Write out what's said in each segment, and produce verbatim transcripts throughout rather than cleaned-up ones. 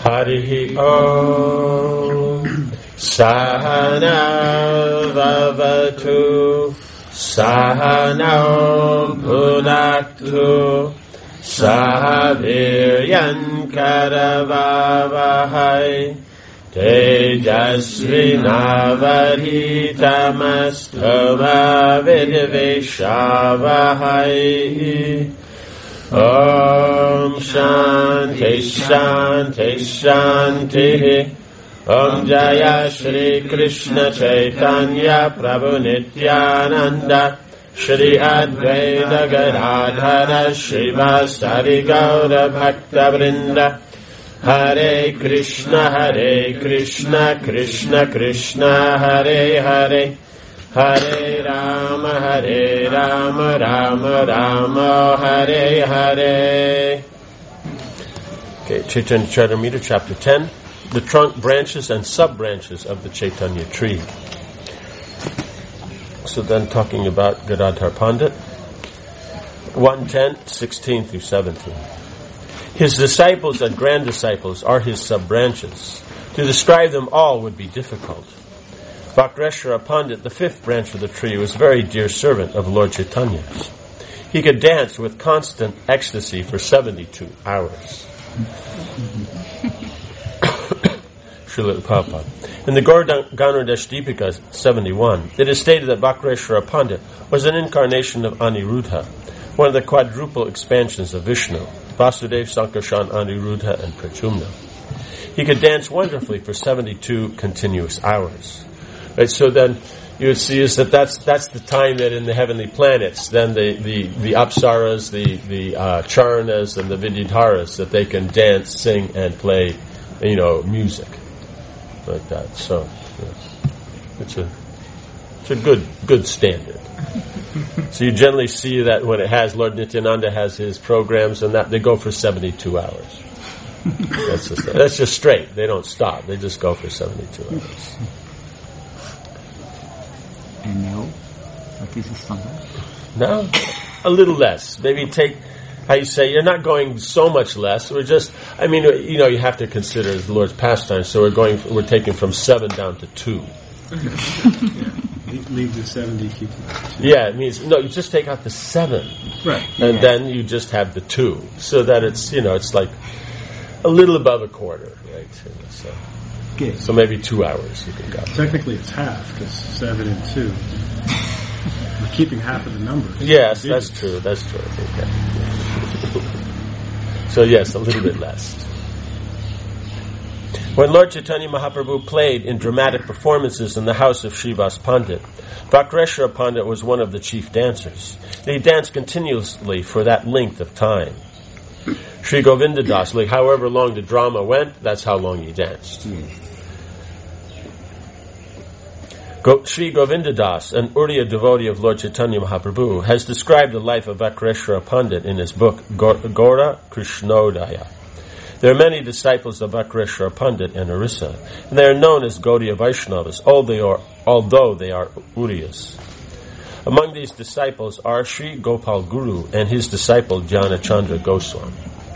Harihi Om. Sahana Vavatu Sahanam Punaktu Sahaviryan Karavavahai Tejasvinavaditamastuva Vidvishavahai. Om Shanti Shanti Shanti. Om Jaya Shri Krishna Chaitanya Prabhu Nityananda Shri Advaita Gadadhara Srivasadi Gaura Bhakta Vrinda. Hare Krishna Hare Krishna Krishna Krishna Hare Hare Hare Rama Hare Rama Rama Rama Hare Hare. Okay, Chaitanya Charitamrita, chapter ten. The trunk, branches, and sub-branches of the Chaitanya tree. So then talking about Gadadhar Pandit, one ten, sixteen through seventeen. His disciples and grand disciples are his sub-branches. To describe them all would be difficult. Vakreshwara Pandit, the fifth branch of the tree, was a very dear servant of Lord Chaitanya's. He could dance with constant ecstasy for seventy-two hours. Srila Prabhupada. In the Gauradash Deepika seventy-one, it is stated that Vakreshwara Pandit was an incarnation of Aniruddha, one of the quadruple expansions of Vishnu, Vasudev, Sankarshan, Aniruddha, and Pradyumna. He could dance wonderfully for seventy-two continuous hours. Right, so then you would see is that that's that's the time that in the heavenly planets, then the the, the Apsaras, the the uh, Charanas, and the Vidyadharas, that they can dance, sing, and play, you know, music. Like that, so yes. it's a it's a good good standard. So you generally see that when it has Lord Nityananda has his programs and that they go for seventy-two hours. That's just that's just straight. They don't stop. They just go for seventy-two hours. And now, what is the standard? Now, a little less. Maybe take. How you say, you're not going so much less. We're just, I mean, you know, you have to consider the Lord's pastime. So we're going, we're taking from seven down to two. Yeah. Leave the seventy, keep the two. Yeah, it means no. You just take out the seven, right? And yeah. then you just have the two, so that it's you know it's like a little above a quarter, right? So, okay. so maybe two hours you can go. Technically, it's half because seven and two. We're keeping half of the numbers. Yes, that's true. That's true. Okay. So yes, a little bit less. When Lord Chaitanya Mahaprabhu played in dramatic performances in the house of Srivas Pandit, Vakreshwara Pandit was one of the chief dancers. He danced continuously for that length of time. Sri Govindadas, like however long the drama went, that's how long he danced. Yes. Go, Sri Govindadas, an Uriya devotee of Lord Chaitanya Mahaprabhu, has described the life of Vakreshwara Pandit in his book Gaura Krishnodaya. There are many disciples of Vakreshwara Pandit and Orissa, and they are known as Gaudiya Vaishnavas, although they are Uriyas. Among these disciples are Sri Gopal Guru and his disciple Jnana Chandra Goswami.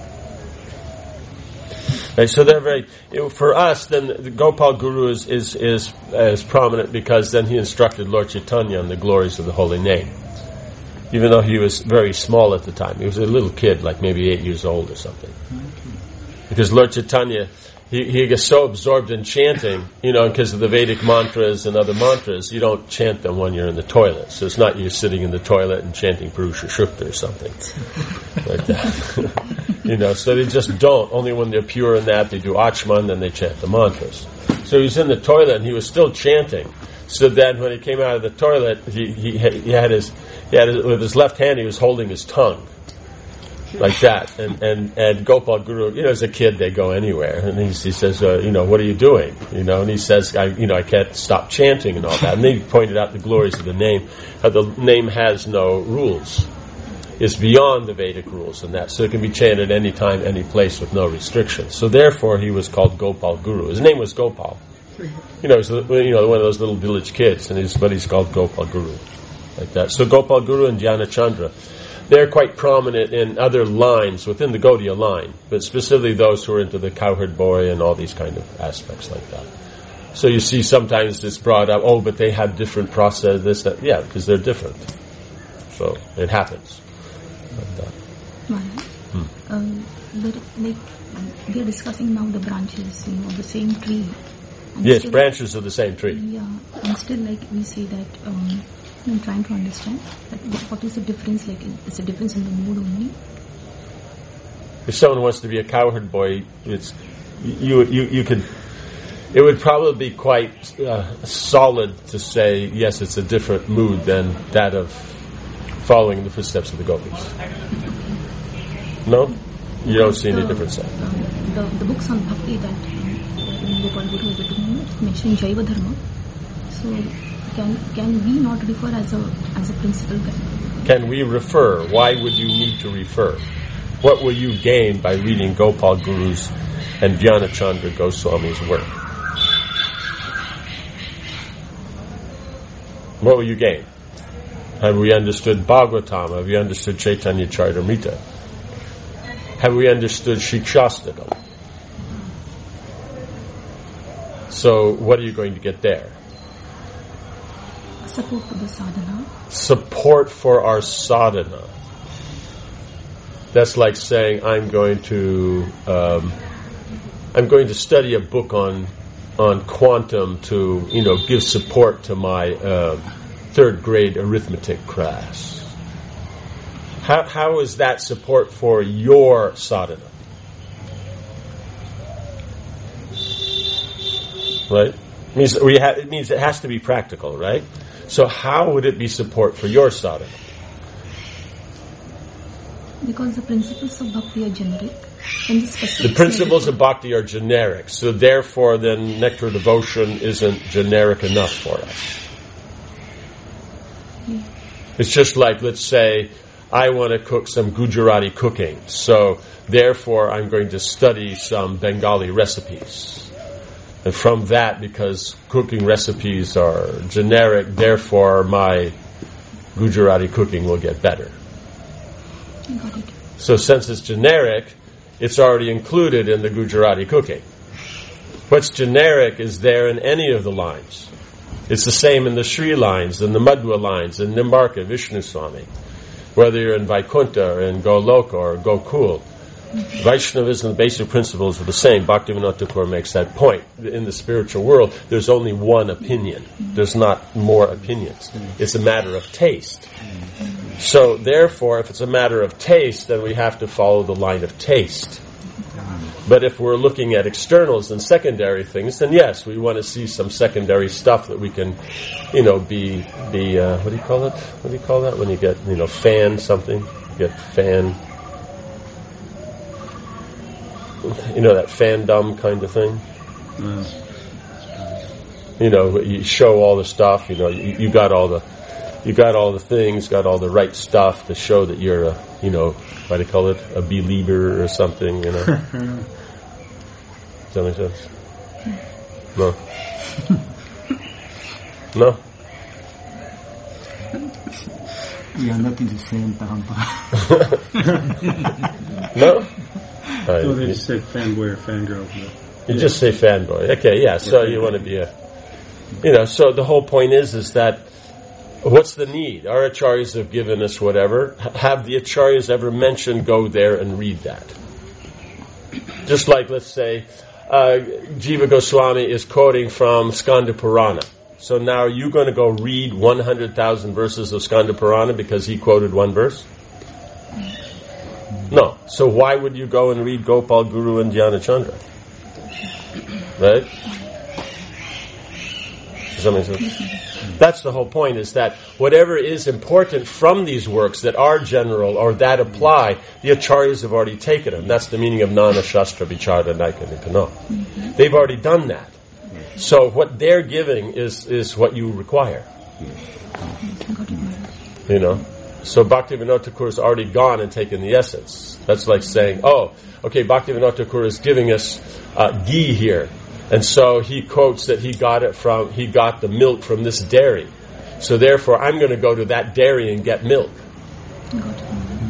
Right, so they're very, it, for us, then the Gopal Guru is, is, is, is prominent because then he instructed Lord Chaitanya on the glories of the holy name. Even though he was very small at the time. He was a little kid, like maybe eight years old or something. Because Lord Chaitanya, he, he gets so absorbed in chanting, you know, because of the Vedic mantras and other mantras, you don't chant them when you're in the toilet. So it's not you're sitting in the toilet and chanting Purusha Shukta or something like that. You know, so they just don't. Only when they're pure in that, they do Achman, then they chant the mantras. So he was in the toilet and he was still chanting. So then when he came out of the toilet, he, he, he had his, he had his, with his left hand, he was holding his tongue. Like that, and, and, and Gopal Guru, you know, as a kid, they go anywhere, and he, he says, uh, you know, what are you doing? You know, and he says, I, you know, I can't stop chanting and all that. And they pointed out the glories of the name, how the name has no rules. It's beyond the Vedic rules and that, so it can be chanted any time, any place with no restrictions. So therefore, he was called Gopal Guru. His name was Gopal. You know, he's, you know, one of those little village kids, and he's, but he's called Gopal Guru, like that. So Gopal Guru and Jnana Chandra. they're quite prominent in other lines within the Gaudiya line, but specifically those who are into the cowherd boy and all these kind of aspects like that. So you see sometimes it's brought up, oh, but they have different process, this, that. Yeah, because they're different. So it happens. Like that. Hmm. Um, but like we are discussing now the branches, you know, the same tree. And yes, still, branches of the same tree. Yeah, and still like we say that um, I'm trying to understand like what is the difference? Like it's a difference in the mood only. If someone wants to be a cowherd boy, it's you you you could. It would probably be quite uh, solid to say yes, it's a different mood than that of following the footsteps of the gopis. No, you don't see any difference there. Um, the the books on bhakti that um, Gopal Guru was doing mentioning Jaiva Dharma. So can can we not refer as a as a principle? Can we refer? Why would you need to refer? What will you gain by reading Gopal Guru's and Dhyanachandra Goswami's work? What will you gain? Have we understood Bhagavatam? Have we understood Chaitanya Charitamrita? Have we understood Shikshastakam? So what are you going to get there? Support for the sadhana. Support for our sadhana. That's like saying I'm going to um, I'm going to study a book on on quantum to you know give support to my uh, third grade arithmetic class. How how is that support for your sadhana? Right? It means we ha- it means it has to be practical, right? So how would it be support for your sadhana? Because the principles of bhakti are generic. And the, the principles of bhakti are generic, so therefore then nectar devotion isn't generic enough for us. Yeah. It's just like, let's say, I want to cook some Gujarati cooking, so therefore I'm going to study some Bengali recipes. And from that, because cooking recipes are generic, therefore my Gujarati cooking will get better. Got it. So since it's generic, it's already included in the Gujarati cooking. What's generic is there in any of the lines. It's the same in the Sri lines, and the Madhva lines, and Nimbarka, Vishnu Swami. Whether you're in Vaikuntha or in Goloka or Gokul, Vaishnavism, the basic principles are the same. Bhaktivinoda Thakur makes that point. In the spiritual world, there's only one opinion. There's not more opinions. It's a matter of taste. So, therefore, if it's a matter of taste, then we have to follow the line of taste. But if we're looking at externals and secondary things, then yes, we want to see some secondary stuff that we can, you know, be, be uh, what do you call it? What do you call that? When you get, you know, fan something? You get fan, you know, that fandom kind of thing? Mm. You know, you show all the stuff, you know, you, you got all the, you got all the things, got all the right stuff to show that you're a, you know, what do you call it, a believer or something, you know. Does that make sense? No. No? We are not in the same parampara. No? Right. No, they just say fanboy or fangirl. You just say fanboy. Okay, yeah, so you want to be a, you know, so the whole point is, is that what's the need? Our acharyas have given us whatever. Have the acharyas ever mentioned go there and read that? Just like, let's say, uh, Jiva Goswami is quoting from Skanda Purana. So now are you going to go read one hundred thousand verses of Skanda Purana because he quoted one verse? No. So why would you go and read Gopal Guru and Dhyanachandra? Right? Does that make sense? That's the whole point, is that whatever is important from these works that are general or that apply, the acharyas have already taken them. That's the meaning of Nana Shastra Vichara Naika Nipano. They've already done that. So what they're giving is, is what you require. You know? So Bhaktivinoda Thakur has already gone and taken the essence. That's like saying, oh, okay, Bhaktivinoda Thakur is giving us uh, ghee here. And so he quotes that he got it from, he got the milk from this dairy. So therefore, I'm going to go to that dairy and get milk.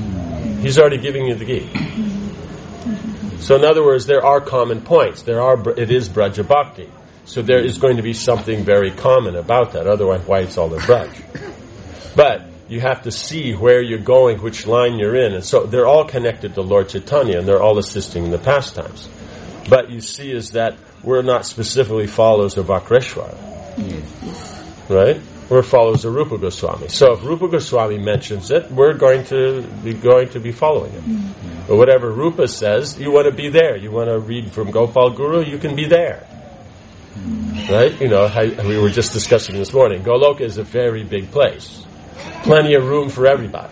He's already giving you the ghee. So in other words, there are common points. There are. It is Braja Bhakti. So there is going to be something very common about that. Otherwise, why it's all in Braj? But you have to see where you're going, which line you're in. And so they're all connected to Lord Chaitanya, and they're all assisting in the pastimes. But you see is that we're not specifically followers of Vakreshwara. Yes. Right? We're followers of Rupa Goswami. So if Rupa Goswami mentions it, we're going to be going to be following it. Mm-hmm. But whatever Rupa says, you want to be there. You want to read from Gopal Guru, you can be there. Mm-hmm. Right? You know, how, we were just discussing this morning. Goloka is a very big place. Plenty of room for everybody.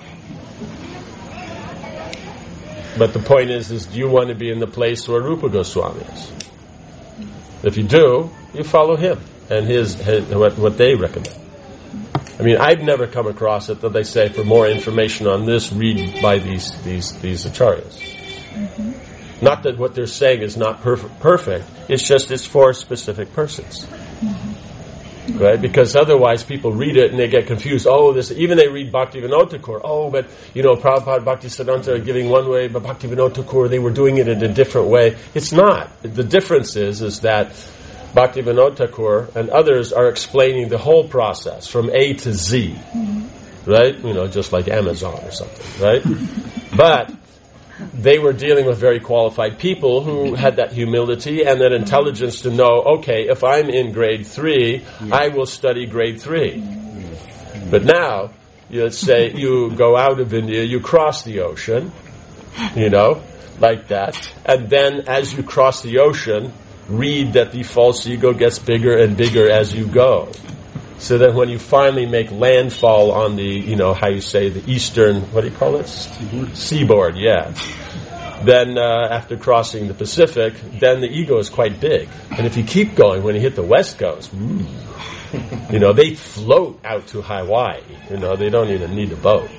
But the point is, is do you want to be in the place where Rupa Goswami is? If you do, you follow him and his, his what, what they recommend. I mean, I've never come across it that they say for more information on this, read by these these these acharyas. Mm-hmm. Not that what they're saying is not perf- perfect. It's just it's for specific persons. Mm-hmm. Right? Because otherwise people read it and they get confused. Oh, this, even they read Bhaktivinoda Thakur. Oh, but, you know, Prabhupada, Bhaktisiddhanta are giving one way, but Bhaktivinoda Thakur, they were doing it in a different way. It's not. The difference is, is that Bhaktivinoda Thakur and others are explaining the whole process from A to Z. Mm-hmm. Right? You know, just like Amazon or something. Right? But they were dealing with very qualified people who had that humility and that intelligence to know, okay, if I'm in grade three, yeah. I will study grade three. Yeah. But now, you let's say you go out of India, you cross the ocean, you know, like that, and then as you cross the ocean, read that the false ego gets bigger and bigger as you go. So that when you finally make landfall on the, you know, how you say, the eastern, what do you call it? Seaboard. Seaboard, yeah. Then uh, after crossing the Pacific, then the ego is quite big. And if you keep going, when you hit the west coast, ooh, you know, they float out to Hawaii. You know, they don't even need a boat.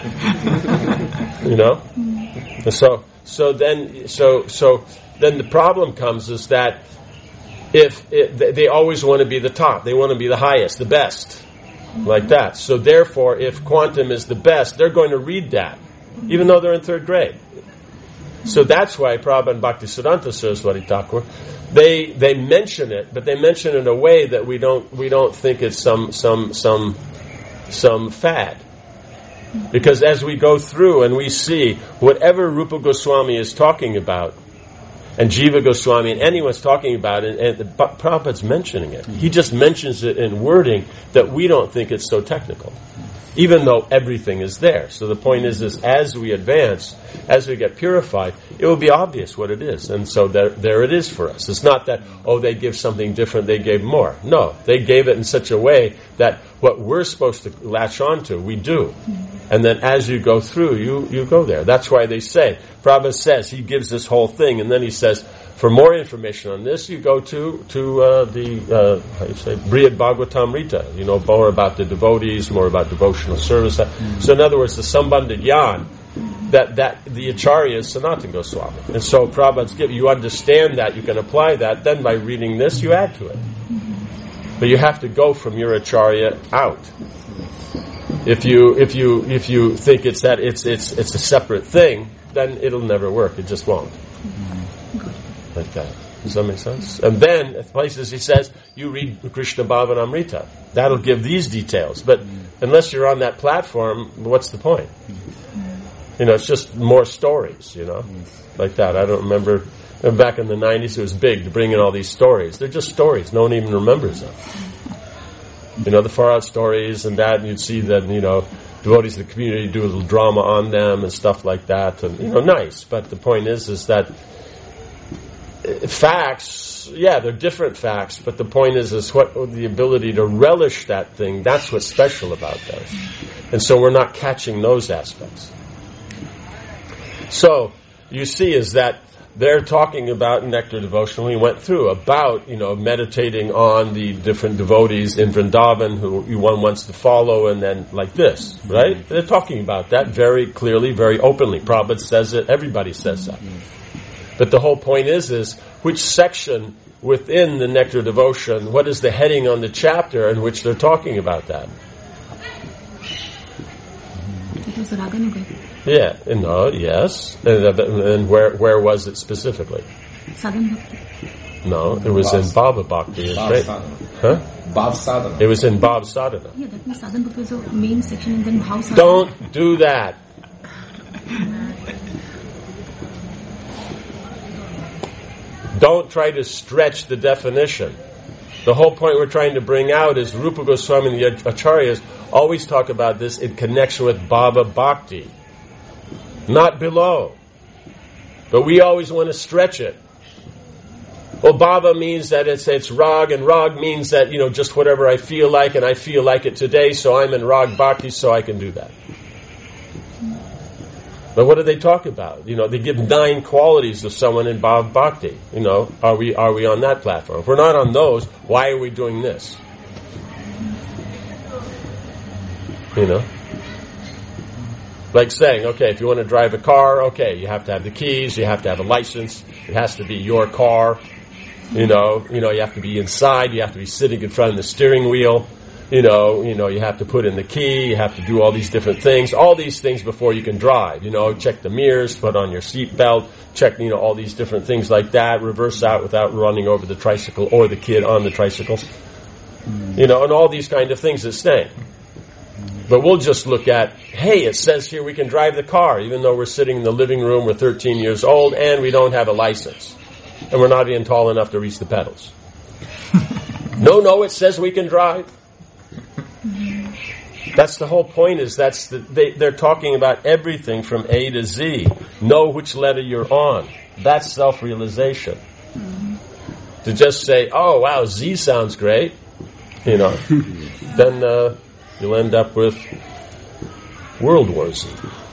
You know? And so, so then, so, so then the problem comes is that If it, they always want to be the top, they want to be the highest, the best, like that. So therefore, if quantum is the best, they're going to read that, even though they're in third grade. So that's why Prabhupada and Bhaktisiddhanta Saraswati Thakur, they they mention it, but they mention it in a way that we don't we don't think it's some some some some fad. Because as we go through and we see whatever Rupa Goswami is talking about, and Jiva Goswami, and anyone's talking about it, and, and Prabhupada's mentioning it. He just mentions it in wording that we don't think it's so technical, even though everything is there. So the point is, is as we advance, as we get purified, it will be obvious what it is. And so there, there it is for us. It's not that, oh, they give something different, they gave more. No, they gave it in such a way that what we're supposed to latch on to, we do. And then as you go through, you, you go there. That's why they say, Prabhupada says, he gives this whole thing, and then he says, for more information on this, you go to to uh, the, uh, how do you say, Brihad Bhagavatamrita. You know, more about the devotees, more about devotional service. Mm-hmm. So in other words, the Sambandha Gyan, that, that the Acharya is Sanatana Goswami. And so Prabhupada's give, you understand that, you can apply that, then by reading this, you add to it. But you have to go from your Acharya out. If you if you if you think it's that it's it's it's a separate thing, then it'll never work. It just won't. Mm-hmm. Like that. Does that make sense? And then at places he says you read Krishna Bhavanamrita. That'll give these details. But mm-hmm. unless you're on that platform, what's the point? Mm-hmm. You know, it's just more stories. You know, mm-hmm. like that. I don't remember. Back in the nineties, it was big to bring in all these stories. They're just stories. No one even remembers them. You know, the far out stories and that, and you'd see that, you know, devotees of the community do a little drama on them and stuff like that, and, you know, nice. But the point is, is that facts, yeah, they're different facts, but the point is, is what the ability to relish that thing, that's what's special about those. And so we're not catching those aspects. So, you see is that they're talking about nectar devotion. We went through about, you know, meditating on the different devotees in Vrindavan who one wants to follow, and then like this, right? They're talking about that very clearly, very openly. Prabhupada says it, everybody says that. But the whole point is, is which section within the nectar devotion, what is the heading on the chapter in which they're talking about that? It was Raganuga. Yeah, no, yes. And, and where where was it specifically? Sadhana Bhakti. No, it was in Baba Bhakti. Bhav Right? Sadhana. Huh? Bhav Sadhana. It was in Bhav Sadhana. Yeah, that means Sadhana Bhakti was a main section and then Bhav Sadhana. Don't do that. Don't try to stretch the definition. The whole point we're trying to bring out is Rupa Goswami and the Acharyas always talk about this in connection with Bhava Bhakti, not below. But we always want to stretch it. Well, Bhava means that it's it's Rag, and Rag means that, you know, just whatever I feel like, and I feel like it today, so I'm in Rag Bhakti, so I can do that. But what do they talk about? You know, they give nine qualities of someone in Bhav Bhakti. You know, are we are we on that platform? If we're not on those, why are we doing this? You know? Like saying, okay, if you want to drive a car, okay, you have to have the keys, you have to have a license, it has to be your car, you know, you know, you have to be inside, you have to be sitting in front of the steering wheel. You know, you know, you have to put in the key, you have to do all these different things, all these things before you can drive. You know, check the mirrors, put on your seat belt, check, you know, all these different things like that, reverse out without running over the tricycle or the kid on the tricycle. You know, and all these kind of things that stay. But we'll just look at, hey, it says here we can drive the car, even though we're sitting in the living room, we're thirteen years old, and we don't have a license. And we're not even tall enough to reach the pedals. No, no, it says we can drive. That's the whole point, is that's the, they, they're talking about everything from A to Z. Know which letter you're on. That's self-realization. Mm-hmm. To just say, oh, wow, Z sounds great, you know, then uh, you'll end up with World War Z.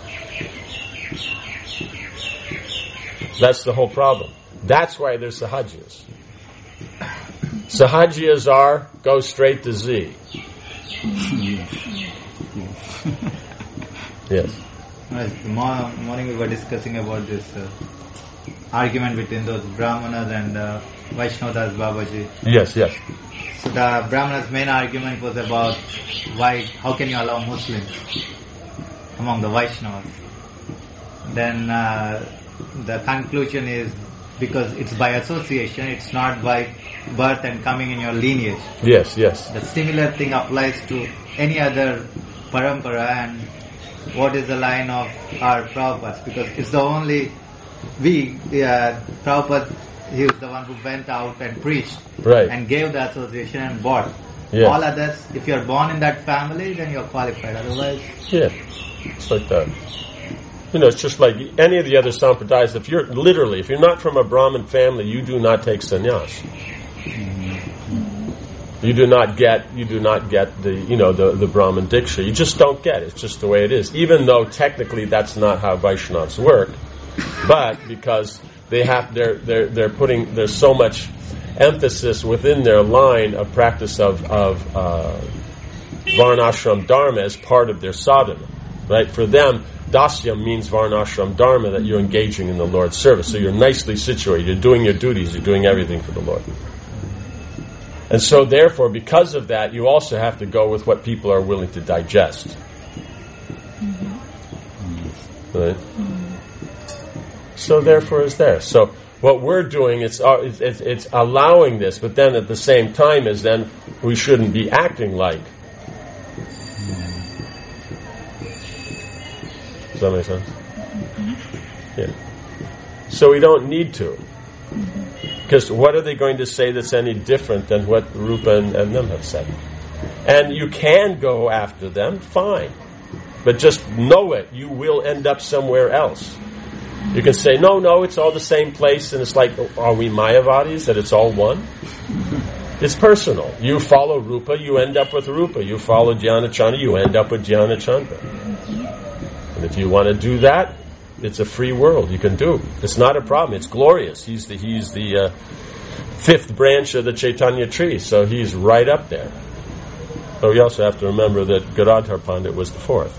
That's the whole problem. That's why there's Sahajias. Sahajias are, go straight to Z. Yes. Well, tomorrow morning we were discussing about this uh, argument between those Brahmanas and uh, Vaishnavas, Babaji. Yes, yes. So the Brahmanas' main argument was about why, how can you allow Muslims among the Vaishnavas? Then uh, the conclusion is because it's by association, it's not by birth and coming in your lineage. Yes, yes. The similar thing applies to any other parampara. And what is the line of our Prabhupada? Because it's the only, we, uh, Prabhupada, he was the one who went out and preached, right, and gave the association and bought. Yes. All others, if you're born in that family, then you're qualified. Otherwise, yeah, it's like that. You know, it's just like any of the other sampradayas. If you're literally, if you're not from a Brahmin family, you do not take sannyas. You do not get, you do not get the, you know, the, the Brahmin Diksha. You just don't get it. It's just the way it is. Even though technically that's not how Vaishnavas work, but because they have, they're, they're, they're putting, there's so much emphasis within their line of practice of, of, uh, Varnashram Dharma as part of their sadhana. Right? For them, Dasyam means Varnashram Dharma, that you're engaging in the Lord's service. So you're nicely situated. You're doing your duties. You're doing everything for the Lord. And so therefore, because of that, you also have to go with what people are willing to digest. Mm-hmm. Right? Mm-hmm. So therefore is there. So what we're doing, it's, it's, it's allowing this, but then at the same time is then we shouldn't be acting like. Does that make sense? Mm-hmm. Yeah. So we don't need to. Because what are they going to say that's any different than what Rupa and, and them have said? And you can go after them, fine. But just know it, you will end up somewhere else. You can say, no, no, it's all the same place, and it's like, are we Mayavadis, that it's all one? It's personal. You follow Rupa, you end up with Rupa. You follow Jnana Chandra, you end up with Jnana Chandra. And if you want to do that, it's a free world. You can do. It's not a problem. It's glorious. He's the he's the uh, fifth branch of the Chaitanya tree, so he's right up there. But we also have to remember that Gadadhar Pandit was the fourth.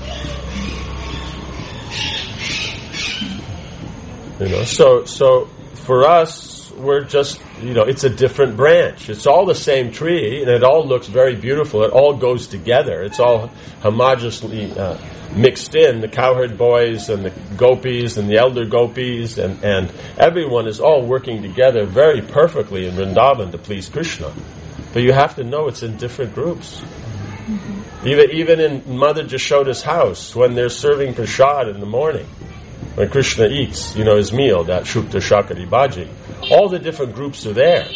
You know, so so for us, we're just, you know, it's a different branch. It's all the same tree, and it all looks very beautiful. It all goes together. It's all homogeneously uh, mixed in, the cowherd boys and the gopis and the elder gopis, and, and everyone is all working together very perfectly in Vrindavan to please Krishna. But you have to know it's in different groups. Mm-hmm. Even even in Mother Jashoda's house, when they're serving prasad in the morning, when Krishna eats, you know, his meal, that Shukta Shakari Bhaji, all the different groups are there.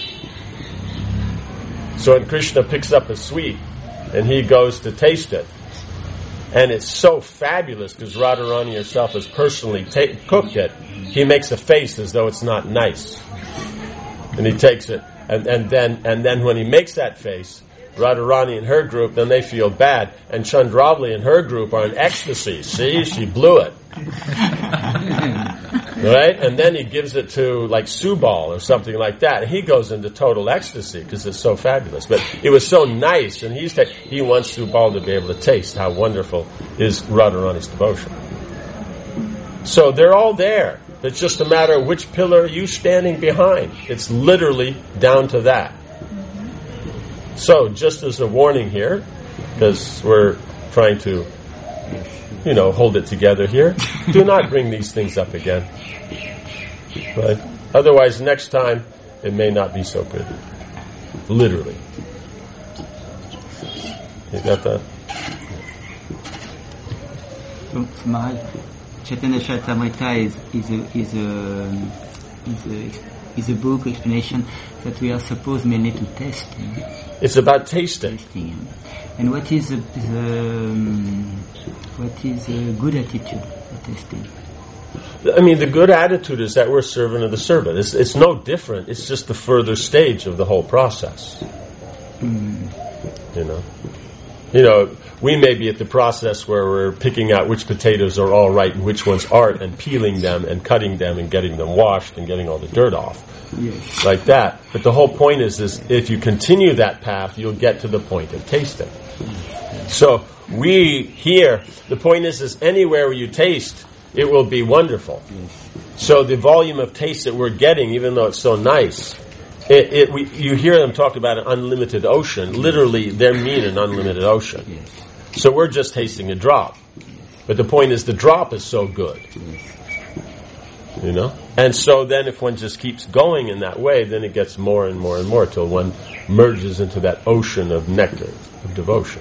So when Krishna picks up a sweet and he goes to taste it, and it's so fabulous because Radharani herself has personally ta- cooked it, he makes a face as though it's not nice. And he takes it, and, and then and then when he makes that face, Radharani and her group, then they feel bad, and Chandravali and her group are in ecstasy. See, she blew it. Right? And then he gives it to, like, Subal or something like that, and he goes into total ecstasy because it's so fabulous. But it was so nice, and he's ta- he wants Subal to be able to taste how wonderful is Radharani's devotion. So they're all there. It's just a matter of which pillar are you standing behind. It's literally down to that. So, just as a warning here, because we're trying to, you know, hold it together here, do not bring these things up again. Right? Otherwise, next time, it may not be so good. Literally. You got that? So, Maharaj, Chaitanya Charitamrita is, is, a, is, a, is, a, is a book explanation that we are supposed mainly to test. You know? It's about tasting. tasting. And what is the, the um, what is a good attitude for testing? I mean, the good attitude is that we're servant of the servant. It's, it's no different. It's just the further stage of the whole process. Mm. You know, you know, we may be at the process where we're picking out which potatoes are all right and which ones aren't, and peeling them and cutting them and getting them washed and getting all the dirt off. Yes. Like that. But the whole point is, is if you continue that path, you'll get to the point of tasting. So we here, the point is, is anywhere where you taste, it will be wonderful. Yes. So the volume of taste that we're getting, even though it's so nice, it, it we, you hear them talk about an unlimited ocean. Literally, they mean an unlimited ocean. Yes. So we're just tasting a drop. But the point is, the drop is so good. Yes. You know? And so then if one just keeps going in that way, then it gets more and more and more till one merges into that ocean of nectar, of devotion.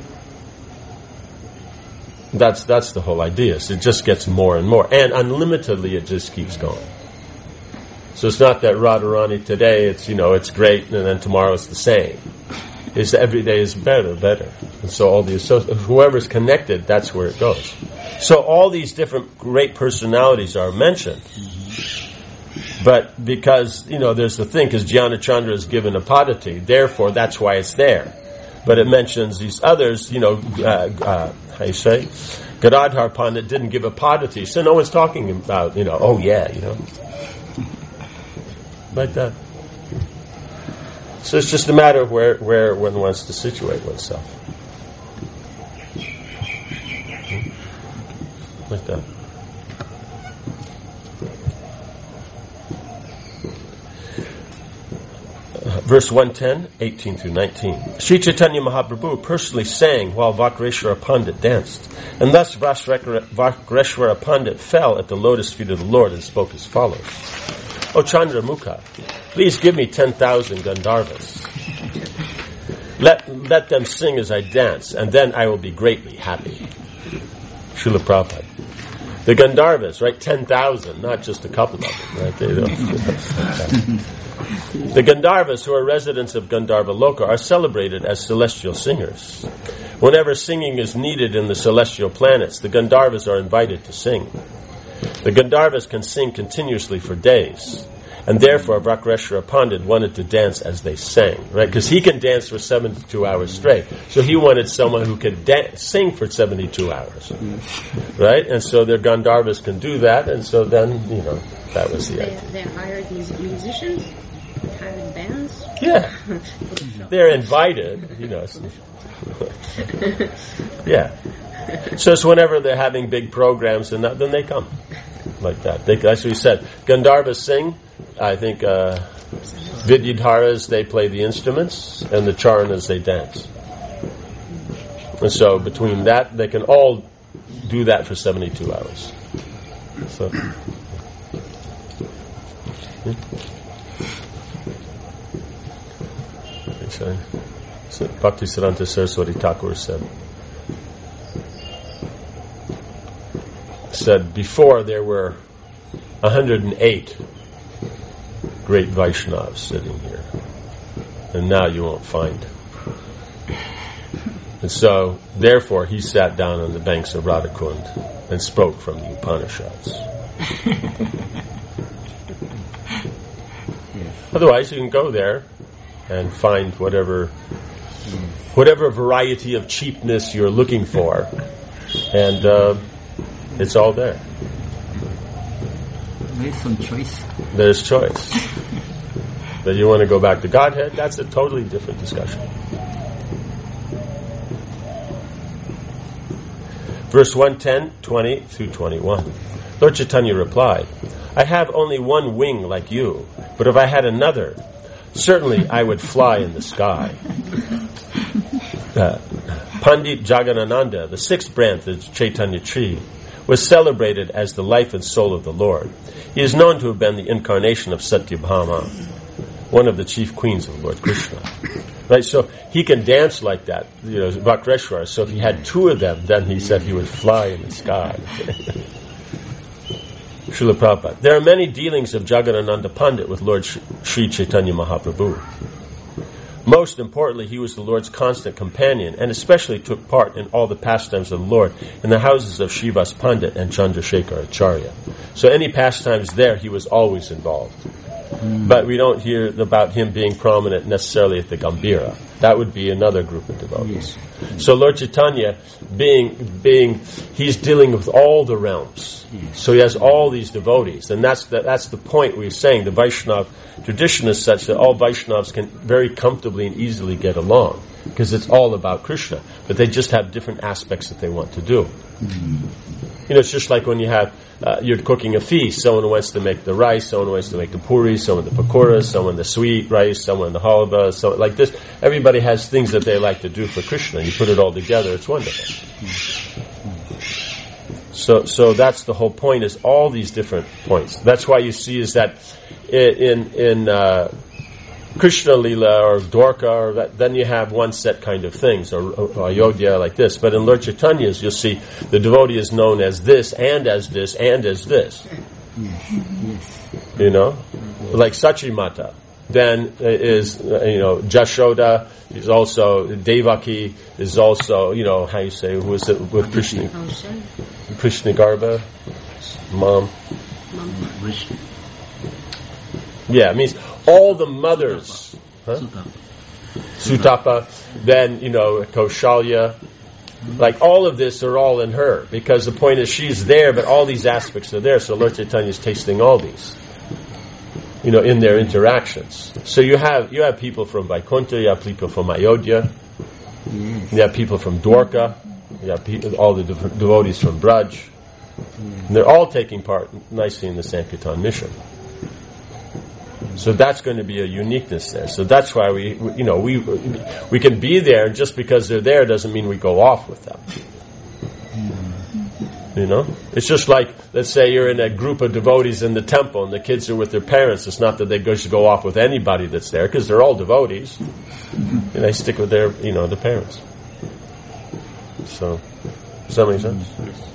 That's that's the whole idea. So it just gets more and more. And unlimitedly it just keeps going. So it's not that Radharani today, it's, you know, it's great, and then tomorrow it's the same. It's that every day is better, better. And so all the associ- whoever's connected, that's where it goes. So all these different great personalities are mentioned. But because, you know, there's the thing, because Jnana Chandra is given a padati, therefore that's why it's there. But it mentions these others, you know, uh, uh, how you say? Gadadhar Pandit didn't give a padati, so no one's talking about, you know, oh yeah, you know. Like that. So it's just a matter of where, where one wants to situate oneself. Like that. Uh, verse one ten, eighteen through nineteen. Sri Chaitanya Mahaprabhu personally sang while Vakreshwara Pandit danced. And thus Vakreshwara Pandit fell at the lotus feet of the Lord and spoke as follows. O Chandramukha, please give me ten thousand Gandharvas. Let, let them sing as I dance, and then I will be greatly happy. Srila Prabhupada. The Gandharvas, right? ten thousand, not just a couple of them, right? They don't. The Gandharvas, who are residents of Gandharva Loka, are celebrated as celestial singers. Whenever singing is needed in the celestial planets, the Gandharvas are invited to sing. The Gandharvas can sing continuously for days, and therefore Vakreshwara Pandit wanted to dance as they sang, right? Because he can dance for seventy-two hours straight. So he wanted someone who could da- sing for seventy-two hours, right? And so their Gandharvas can do that, and so then, you know, that was the they, idea. They hired these musicians, hired bands. Yeah. They're invited, you know. Yeah. So it's whenever they're having big programs, and that, then they come like that. They, as we said, Gandharvas sing. I think uh, Vidyadharas, they play the instruments, and the Charanas, they dance. And so between that, they can all do that for seventy-two hours. So, hmm? so, so Bhaktisiddhanta Saraswati Thakur said, said before there were one hundred eight great Vaishnavas sitting here, and now you won't find. And so, therefore, he sat down on the banks of Radhakund and spoke from the Upanishads. Otherwise, you can go there and find whatever whatever variety of cheapness you're looking for, and uh, it's all there. There's some choice. There's choice. That you want to go back to Godhead, that's a totally different discussion. Verse one ten, twenty through twenty-one. Lord Chaitanya replied, I have only one wing like you, but if I had another, certainly I would fly in the sky. Uh, Pandit Jagadananda, the sixth branch of Chaitanya tree, was celebrated as the life and soul of the Lord. He is known to have been the incarnation of Satyabhama, one of the chief queens of Lord Krishna. Right, so he can dance like that, you know, Vakreshwar. So if he had two of them, then he said he would fly in the sky. Srila Prabhupada. There are many dealings of Jagadananda Pandit with Lord Sri Chaitanya Mahaprabhu. Most importantly, he was the Lord's constant companion, and especially took part in all the pastimes of the Lord in the houses of Srivas Pandit and Chandrasekhar Acharya. So any pastimes there, he was always involved. Mm. But we don't hear about him being prominent necessarily at the Gambhira. That would be another group of devotees. Yes. So Lord Chaitanya, being being, he's dealing with all the realms. Yes. So he has all these devotees, and that's the, that's the point we're saying. The Vaishnava tradition is such that all Vaishnavas can very comfortably and easily get along, because it's all about Krishna, but they just have different aspects that they want to do. Mm-hmm. You know, it's just like when you have, uh, you're cooking a feast. Someone wants to make the rice, someone wants to make the puri, someone the pakoras, someone the sweet rice, someone the halva, so like this. Everybody has things that they like to do for Krishna. You put it all together, it's wonderful. So, so that's the whole point, is all these different points. That's why you see is that in, in, uh, Krishna Lila or Dwarka, or that, then you have one set kind of things, or, or Ayodhya like this. But in Lord Chaitanya's, you'll see the devotee is known as this, and as this, and as this. Yes. You know? Like Sachimata. Then is, you know, Jashoda is also, Devaki is also, you know, how you say, who is it with Krishna? Krishna Garba? Mom. Vishnu. Yeah, it means all the mothers. Huh? Sutapa. Then, you know, Kaushalya. Like all of this are all in her, because the point is she's there, but all these aspects are there. So Lord Chaitanya is tasting all these, you know, in their interactions. So you have you have people from Vaikuntha, you have people from Ayodhya, Yes. you have people from Dwarka, you have people, all the dev- devotees from Braj. Yes. And they're all taking part nicely in the Sankirtan mission. So that's going to be a uniqueness there. So that's why we, we, you know, we we can be there, and just because they're there doesn't mean we go off with them. You know, it's just like, let's say you're in a group of devotees in the temple, and the kids are with their parents. It's not that they go should go off with anybody that's there, because they're all devotees, and they stick with their, you know, the parents. So, does that make sense?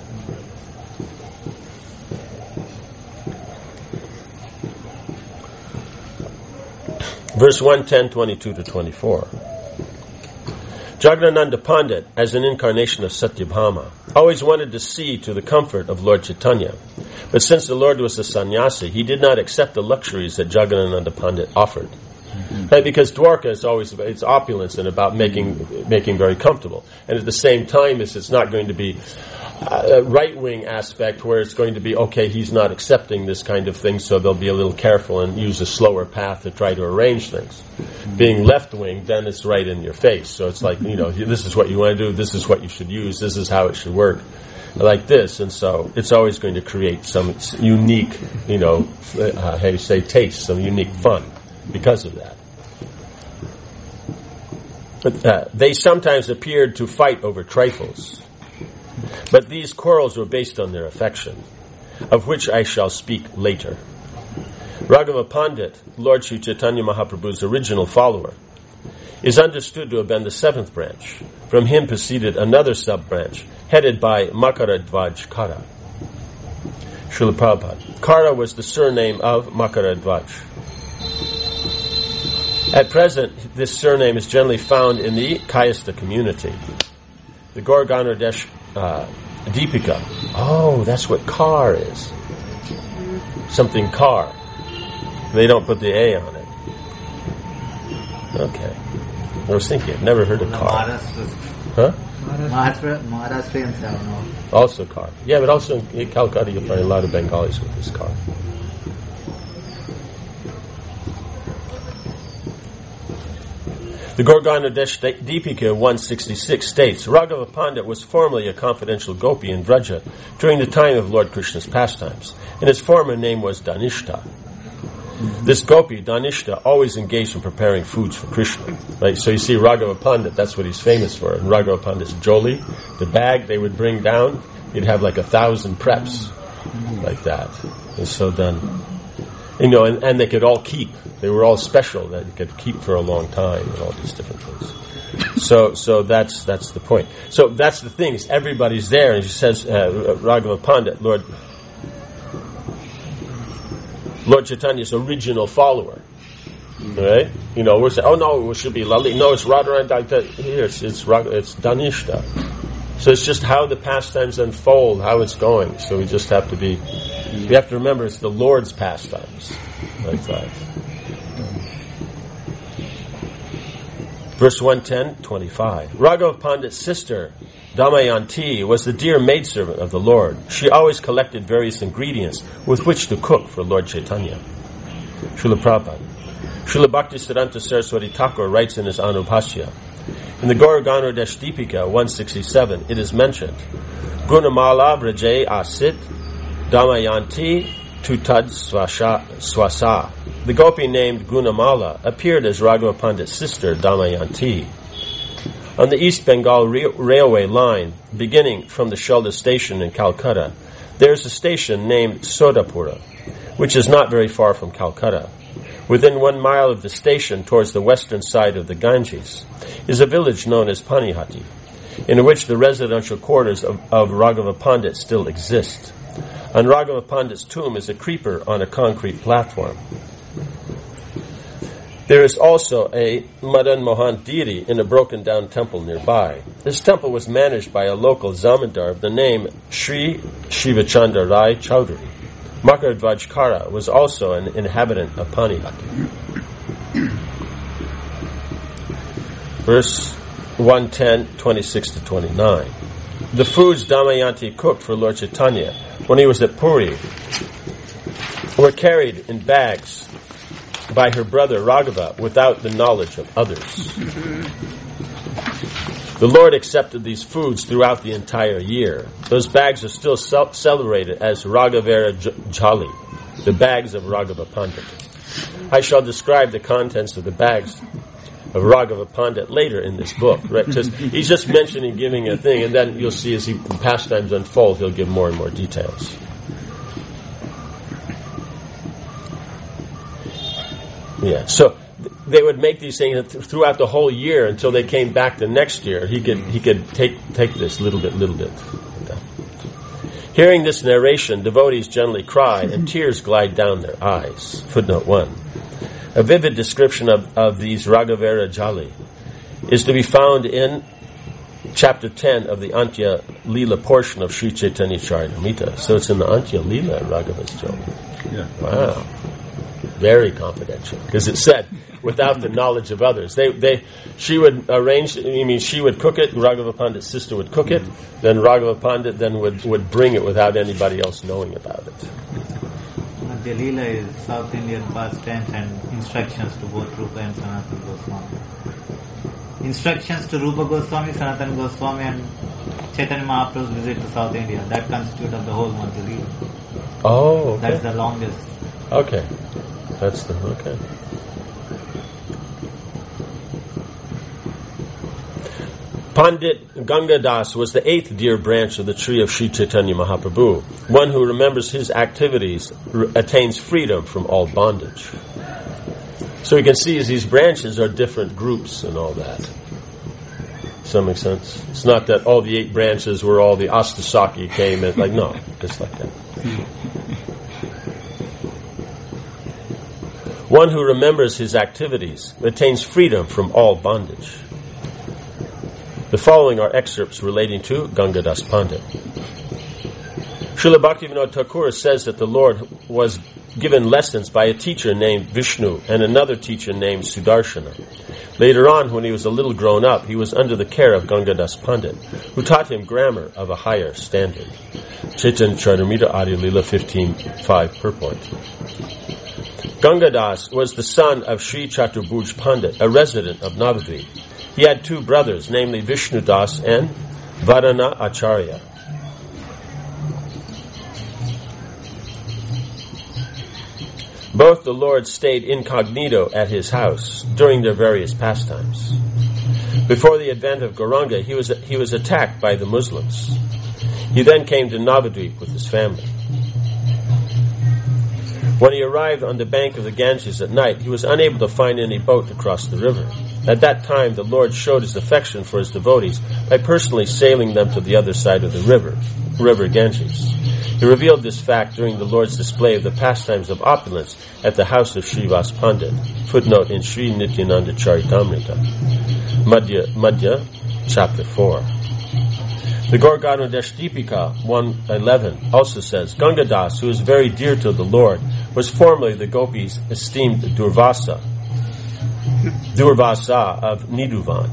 Verse one ten, twenty-two to twenty-four. Jagadananda Pandit, as an incarnation of Satyabhama, always wanted to see to the comfort of Lord Chaitanya. But since the Lord was a sannyasi, he did not accept the luxuries that Jagadananda Pandit offered. Mm-hmm. Right? Because Dwarka is always, it's opulence and about making making very comfortable. And at the same time, it's, it's not going to be a right-wing aspect where it's going to be, okay, he's not accepting this kind of thing, so they'll be a little careful and use a slower path to try to arrange things. Mm-hmm. Being left-wing, then it's right in your face. So it's like, you know, this is what you want to do, this is what you should use, this is how it should work. Like this, and so it's always going to create some unique, you know, uh, how you say, taste, some unique fun because of that. But, uh, they sometimes appeared to fight over trifles. But these quarrels were based on their affection, of which I shall speak later. Raghava Pandit, Lord Sri Chaitanya Mahaprabhu's original follower, is understood to have been the seventh branch. From him proceeded another sub-branch, headed by Makaradhvaj Kara. Srila Prabhupada. Kara was the surname of Makaradhvaj. At present, this surname is generally found in the Kayastha community. The Gaur Ganodesh uh, Deepika. Oh, that's what Kar is. Something Kar. They don't put the A on it. Okay. I was thinking, I've never heard of Kar. Huh? Maharashtra, Maharashtrians have no. Also Kar. Yeah, but also in Calcutta you'll find a lot of Bengalis with this Kar. The Gaur Ganodesh Deepika one sixty-six states, Raghava Pandit was formerly a confidential gopi in Vraja during the time of Lord Krishna's pastimes, and his former name was Danishta. This gopi, Danishta, always engaged in preparing foods for Krishna. Right? So you see Raghava Pandit, that's what he's famous for. And Raghava Pandit's joli, the bag they would bring down, he'd have like a thousand preps like that. And so then, you know, and, and they could all keep. They were all special that you could keep for a long time and all these different things. So, so that's that's the point. So that's the thing. Is everybody's there, and he says, uh, Raghava Pandit, Lord, Lord Chaitanya's original follower, right? You know, we're saying, oh no, it should be Lali. No, it's Radharani. Here, it's it's, it's Danishta. So it's just how the pastimes unfold, how it's going. So we just have to be. We have to remember it's the Lord's pastimes, like that. Verse one ten, twenty-five. Raghava Pandit's sister, Damayanti, was the dear maidservant of the Lord. She always collected various ingredients with which to cook for Lord Chaitanya. Srila Prabhupada. Srila Bhaktisiddhanta Saraswati Thakur writes in his Anubhashya, in the Gaur Ganodesh Deepika one sixty-seven, it is mentioned, Gunamala Vraje Asit Damayanti Tutad Swasa. The gopi named Gunamala appeared as Raghava Pandit's sister Damayanti. On the East Bengal Re- Railway line, beginning from the Shelda station in Calcutta, there is a station named Sodapura, which is not very far from Calcutta. Within one mile of the station, towards the western side of the Ganges, is a village known as Panihati, in which the residential quarters of, of Raghava Pandit still exist. On Raghava Pandit's tomb is a creeper on a concrete platform. There is also a Madan Mohan deity in a broken down temple nearby. This temple was managed by a local zamindar of the name Sri Shivachandra Rai Chowdhury. Makaradhvaj Kara was also an inhabitant of Panihati. Verse one ten, twenty-six to twenty-nine. The foods Damayanti cooked for Lord Chaitanya when he was at Puri were carried in bags by her brother Raghava without the knowledge of others. The Lord accepted these foods throughout the entire year. Those bags are still ce- celebrated as Raghavera J- Jali, the bags of Raghava Pandit. I shall describe the contents of the bags of Raghava Pandit later in this book. Right? Just, he's just mentioning giving a thing, and then you'll see as he pastimes unfold, he'll give more and more details. Yeah, so th- they would make these things th- throughout the whole year until they came back the next year. He could he could take take this little bit, little bit. Hearing this narration, devotees generally cry and tears glide down their eyes. Footnote one. A vivid description of, of these Raghavera Jali is to be found in chapter ten of the Antya Leela portion of Sri Chaitanya Charitamrita. So it's in the Antya Leela, Raghava's Jali. Yeah. Wow. Very confidential, because it said, without the knowledge of others. They, they, she would arrange, I mean, she would cook it, Raghava Pandit's sister would cook it, then Raghava Pandit then would, would bring it without anybody else knowing about it. The Leela is South Indian past tense and instructions to both Rupa and Sanatana Goswami. Instructions to Rupa Goswami, Sanatana Goswami and Chaitanya Mahaprabhu's visit to South India. That constitutes of the whole month of Leela. Oh, okay. That's the longest. Okay. That's the, okay. Pandit Ganga Das was the eighth dear branch of the tree of Sri Chaitanya Mahaprabhu. One who remembers his activities r- attains freedom from all bondage. So you can see as these branches are different groups and all that. Does that make sense? It's not that all the eight branches were all the Astasaki came in. Like, no, just like that. One who remembers his activities attains freedom from all bondage. The following are excerpts relating to Gangadas Pandit. Srila Bhaktivinoda Thakur says that the Lord was given lessons by a teacher named Vishnu and another teacher named Sudarshana. Later on, when he was a little grown up, he was under the care of Gangadas Pandit, who taught him grammar of a higher standard. Chaitanya Charitamrita Adi Lila fifteen five purport. Gangadas was the son of Sri Chaturbhuj Pandit, a resident of Navadvip. He had two brothers, namely Vishnu Das and Varana Acharya. Both the lords stayed incognito at his house during their various pastimes. Before the advent of Gauranga, he was he was attacked by the Muslims. He then came to Navadvip with his family. When he arrived on the bank of the Ganges at night, he was unable to find any boat to cross the river. At that time, the Lord showed his affection for his devotees by personally sailing them to the other side of the river, river Ganges. He revealed this fact during the Lord's display of the pastimes of opulence at the house of Srivas Pandit. Footnote in Sri Nityananda Charitamrita, Madhya, Madhya, chapter four. The Gaurganodesh Deepika one eleven also says, Gangadas, who is very dear to the Lord, was formerly the gopis' esteemed Durvasa, Durvasa of Niduvan.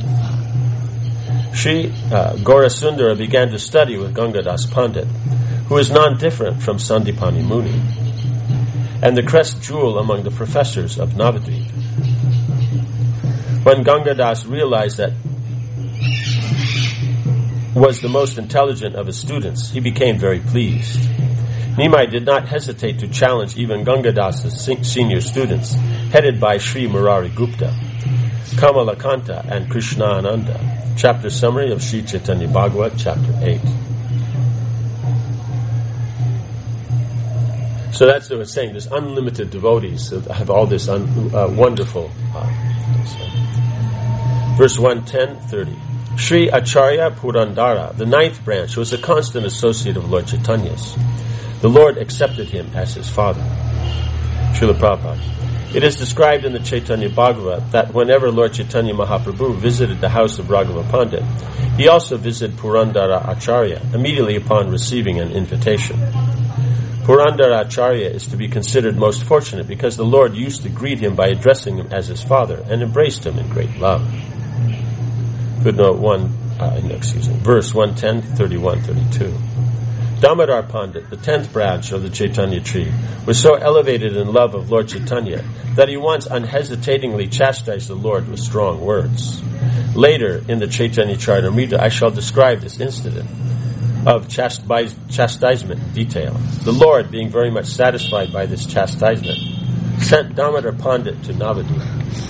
Sri uh, Gaurasundara began to study with Gangadas Pandit, who is non-different from Sandipani Muni, and the crest jewel among the professors of Navadvip. When Gangadas realized that was the most intelligent of his students, he became very pleased. Nimai did not hesitate to challenge even Gangadas's senior students, headed by Sri Murari Gupta, Kamalakanta, and Krishna Ananda. Chapter summary of Sri Chaitanya Bhagavat, chapter eight. So that's what I was saying. There's unlimited devotees that have all this un, uh, wonderful. Uh, verse one ten thirty. Sri Acharya Purandara, the ninth branch, was a constant associate of Lord Chaitanya's. The Lord accepted him as his father. Srila Prabhupada. It is described in the Chaitanya Bhagavat that whenever Lord Chaitanya Mahaprabhu visited the house of Raghava Pandit, he also visited Purandara Acharya immediately upon receiving an invitation. Purandara Acharya is to be considered most fortunate because the Lord used to greet him by addressing him as his father and embraced him in great love. Footnote one, uh, excuse me, verse one ten, thirty-one, thirty-two. Damodar Pandit, the tenth branch of the Chaitanya tree, was so elevated in love of Lord Chaitanya that he once unhesitatingly chastised the Lord with strong words. Later, in the Chaitanya Charitamrita, I shall describe this incident of chastise- chastisement in detail. The Lord, being very much satisfied by this chastisement, sent Damodar Pandit to Navadvip.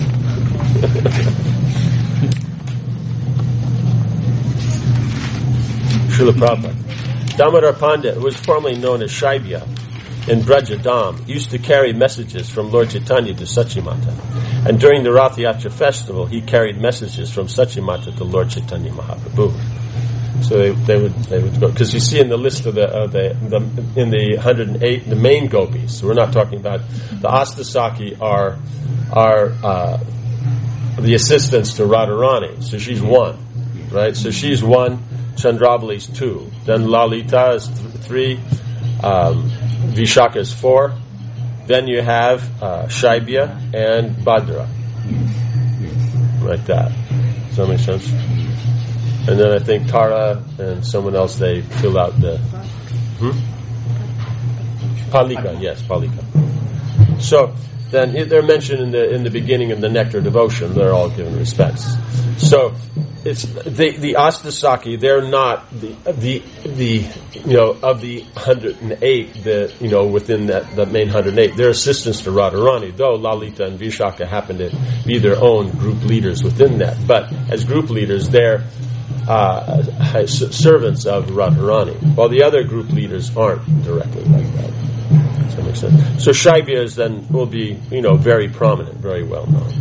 Srila Prabhupada. Damodar Pandit, who was formerly known as Shaibya in Brajadam, used to carry messages from Lord Chaitanya to Sachimata. And during the Rath Yatra festival, he carried messages from Sachimata to Lord Chaitanya Mahaprabhu. So they, they would they would go, because you see in the list of the, uh, the, the in the one hundred eight the main gopis. So we're not talking about the Astasaki are are uh, the assistants to Radharani. So she's one, right? So she's one. Chandravali's two. Then Lalita is th- three. Um, Vishaka is four. Then you have uh, Shaibya and Bhadra. Like that. Does that make sense? And then I think Tara and someone else, they fill out the... Hmm? Palika, yes, Palika. So, then they're mentioned in the in the beginning of the Nectar devotion. They're all given respects. So it's the the Astasaki. They're not the the the you know of the one hundred eight. The you know within that the main one hundred eight. They're assistants to Radharani. Though Lalita and Vishaka happen to be their own group leaders within that, but as group leaders, they're uh, servants of Radharani, while the other group leaders aren't directly like that. Does that make sense? So Shaivyas then will be, you know, very prominent, very well known.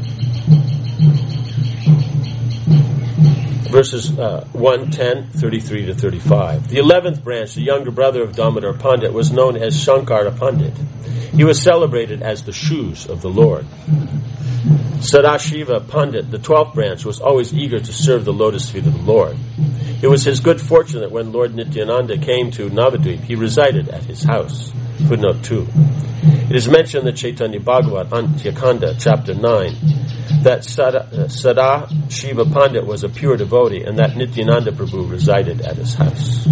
Verses uh, one, ten, thirty-three to thirty-five. The eleventh branch, the younger brother of Damodar Pandit, was known as Shankara Pandit. He was celebrated as the shoes of the Lord. Sadashiva Pandit, the twelfth branch, was always eager to serve the lotus feet of the Lord. It was his good fortune that when Lord Nityananda came to Navadvip, he resided at his house. Footnote two. It is mentioned in the Chaitanya Bhagavat, Antyakanda, chapter nine, that Sada, uh, Sada Shiva Pandit was a pure devotee and that Nityananda Prabhu resided at his house.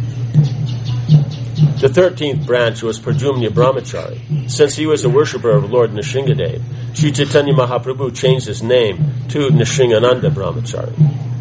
The thirteenth branch was Pradyumna Brahmachari. Since he was a worshipper of Lord Nrsingadev, Sri Chaitanya Mahaprabhu changed his name to Nrsingananda Brahmachari.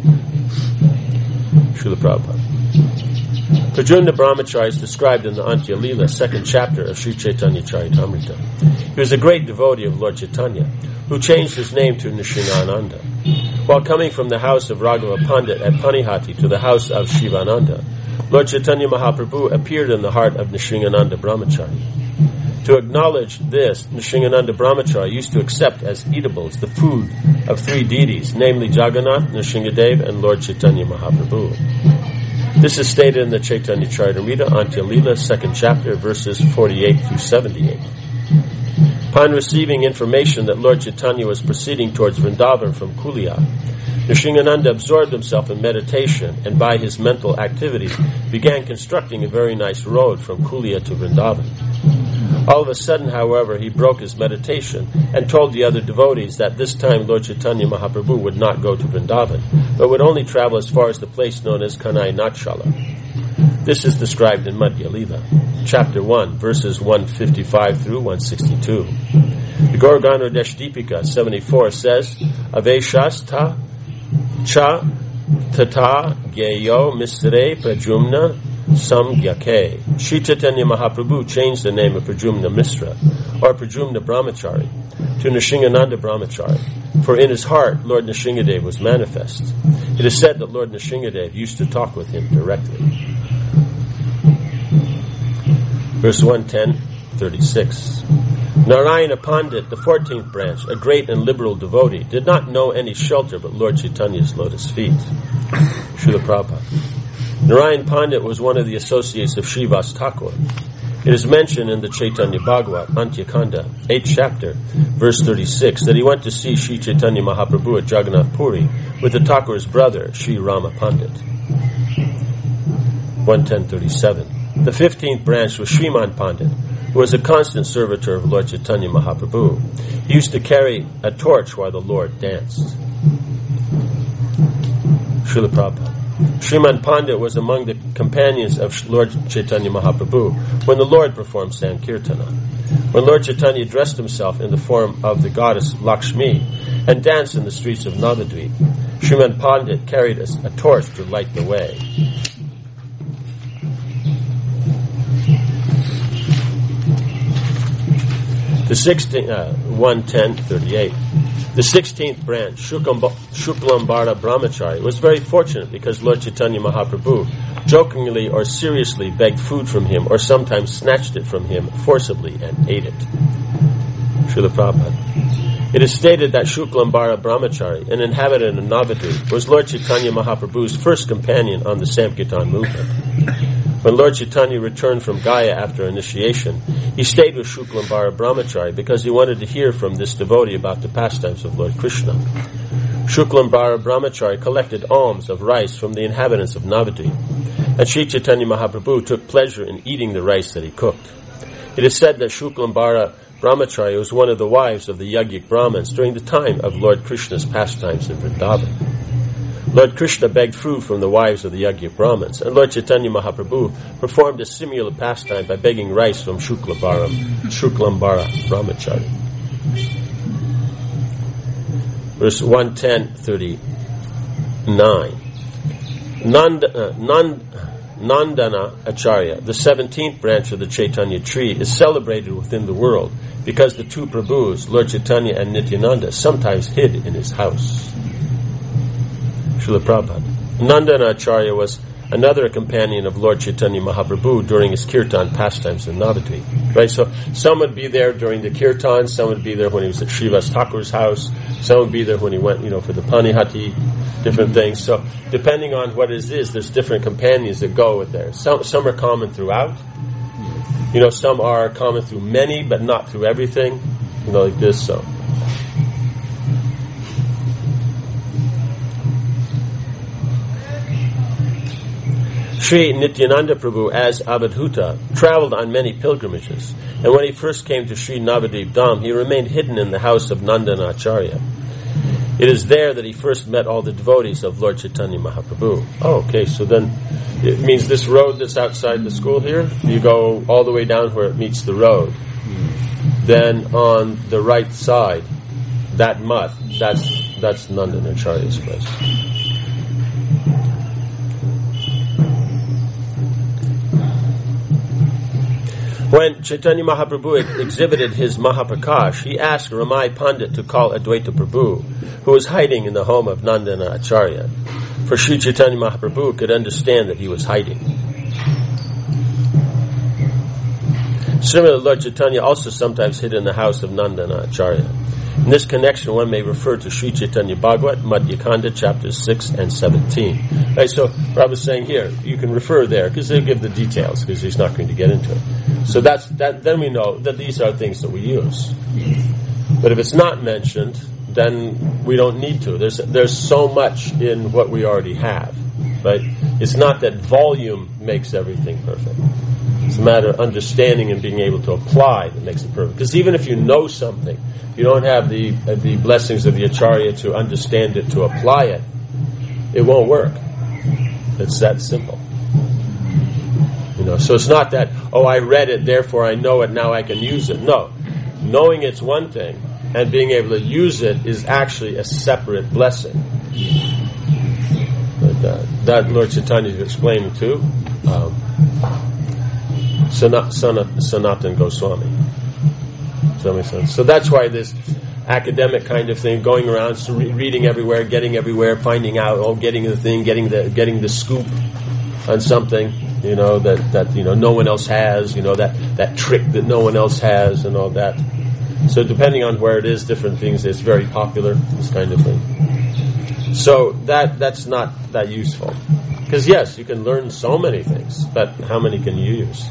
Srila Prabhupada. Pradyumna Brahmachari is described in the Antya Lila, second chapter of Sri Chaitanya Charitamrita. He was a great devotee of Lord Chaitanya, who changed his name to Nrsingananda. While coming from the house of Raghava Pandit at Panihati to the house of Shivananda, Lord Chaitanya Mahaprabhu appeared in the heart of Nrsingananda Brahmachari. To acknowledge this, Nrsingananda Brahmachari used to accept as eatables the food of three deities, namely Jagannath, Nrsingadev, and Lord Chaitanya Mahaprabhu. This is stated in the Chaitanya Charitamrita, Antya Lila, second chapter, verses forty-eight through seventy-eight. Upon receiving information that Lord Chaitanya was proceeding towards Vrindavan from Kulia, Nrsingananda absorbed himself in meditation and by his mental activities began constructing a very nice road from Kulia to Vrindavan. All of a sudden, however, he broke his meditation and told the other devotees that this time Lord Chaitanya Mahaprabhu would not go to Vrindavan, but would only travel as far as the place known as Kanai Natshala. This is described in Madhya Lila, chapter one, verses one fifty-five through one sixty-two. The Gauragana Deshdipika seventy-four says, Aveshasta cha tata geyo misre Pradyumna samgyake. Sri Chaitanya Mahaprabhu changed the name of Pradyumna Misra, or Pradyumna Brahmachari, to Nrsingananda Brahmachari, for in his heart Lord Nrsingadev was manifest. It is said that Lord Nrsingadev used to talk with him directly. Verse one ten, thirty-six. Narayana Pandit, the fourteenth branch, a great and liberal devotee, did not know any shelter but Lord Chaitanya's lotus feet. Srila Prabhupada. Narayan Pandit was one of the associates of Srivas Thakur. It is mentioned in the Chaitanya Bhagavat, Antyakanda, eighth chapter, verse thirty-six, that he went to see Sri Chaitanya Mahaprabhu at Jagannath Puri with the Thakur's brother, Sri Rama Pandit. one ten thirty-seven. The fifteenth branch was Sriman Pandit, who was a constant servitor of Lord Chaitanya Mahaprabhu. He used to carry a torch while the Lord danced. Srila Prabhupada. Sriman Pandit was among the companions of Lord Chaitanya Mahaprabhu when the Lord performed Sankirtana. When Lord Chaitanya dressed himself in the form of the goddess Lakshmi and danced in the streets of Navadvip, Sriman Pandit carried a, a torch to light the way. The sixteenth, uh, one ten thirty-eight. The sixteenth branch, Shuklambara Brahmachari, was very fortunate because Lord Chaitanya Mahaprabhu jokingly or seriously begged food from him or sometimes snatched it from him forcibly and ate it. Srila Prabhupada. It is stated that Shuklambara Brahmachari, an inhabitant of Navadvip, was Lord Chaitanya Mahaprabhu's first companion on the Sankirtan movement. When Lord Chaitanya returned from Gaya after initiation, he stayed with Shuklambara Brahmachari because he wanted to hear from this devotee about the pastimes of Lord Krishna. Shuklambara Brahmachari collected alms of rice from the inhabitants of Navadvip, and Sri Chaitanya Mahaprabhu took pleasure in eating the rice that he cooked. It is said that Shuklambara Brahmachari was one of the wives of the Yajnik Brahmins during the time of Lord Krishna's pastimes in Vrindavan. Lord Krishna begged food from the wives of the Yajnik Brahmins, and Lord Chaitanya Mahaprabhu performed a similar pastime by begging rice from Shuklambara, Shuklambara Brahmachari. verse one ten thirty-nine. Nand, uh, Nand, Nandana Acharya, the seventeenth branch of the Chaitanya tree, is celebrated within the world because the two Prabhus, Lord Chaitanya and Nityananda, sometimes hid in his house. Srila Prabhupada. Nandana Acharya was another companion of Lord Chaitanya Mahaprabhu during his kirtan pastimes in Navadvip. Right, so some would be there during the kirtan, some would be there when he was at Srivas Thakur's house, some would be there when he went, you know, for the Panihati, different things. So depending on what it is, there's different companions that go with there. Some some are common throughout. You know, some are common through many, but not through everything. You know, like this. So. Sri Nityananda Prabhu, as Avadhuta, traveled on many pilgrimages, and when he first came to Sri Navadvip Dham, he remained hidden in the house of Nandana Acharya. It is there that he first met all the devotees of Lord Chaitanya Mahaprabhu. Oh, okay, so then it means this road that's outside the school here, you go all the way down where it meets the road. Then on the right side, that mutt, that's that's Nandana Acharya's place. When Chaitanya Mahaprabhu exhibited his Mahaprakash, he asked Ramai Pandit to call Advaita Prabhu, who was hiding in the home of Nandana Acharya, for Sri Chaitanya Mahaprabhu could understand that he was hiding. Similarly, Lord Chaitanya also sometimes hid in the house of Nandana Acharya. In this connection, one may refer to Sri Chaitanya Bhagavat, Madhya Kanda, chapters six and seventeen. Right, so Prabhupada is saying here, you can refer there, because they'll give the details, because he's not going to get into it. So that's that. Then we know that these are things that we use. But if it's not mentioned, then we don't need to. There's there's so much in what we already have. Right? It's not that volume makes everything perfect. It's a matter of understanding and being able to apply that makes it perfect. Because even if you know something, if you don't have the uh, the blessings of the Acharya to understand it, to apply it, it won't work. It's that simple. You know, so it's not that, oh, I read it, therefore I know it, now I can use it. No. Knowing it's one thing, and being able to use it is actually a separate blessing. But, uh, that Lord Chaitanya is explaining too. Um, Sanat, Sanat, Sanatan Goswami. Does that make sense? So that's why this academic kind of thing, going around, so re- reading everywhere, getting everywhere, finding out, oh, getting the thing, getting the getting the scoop on something, you know, that, that you know no one else has, you know, that, that trick that no one else has, and all that. So depending on where it is, different things, it's very popular, this kind of thing. So that that's not that useful. Because yes, you can learn so many things, but how many can you use?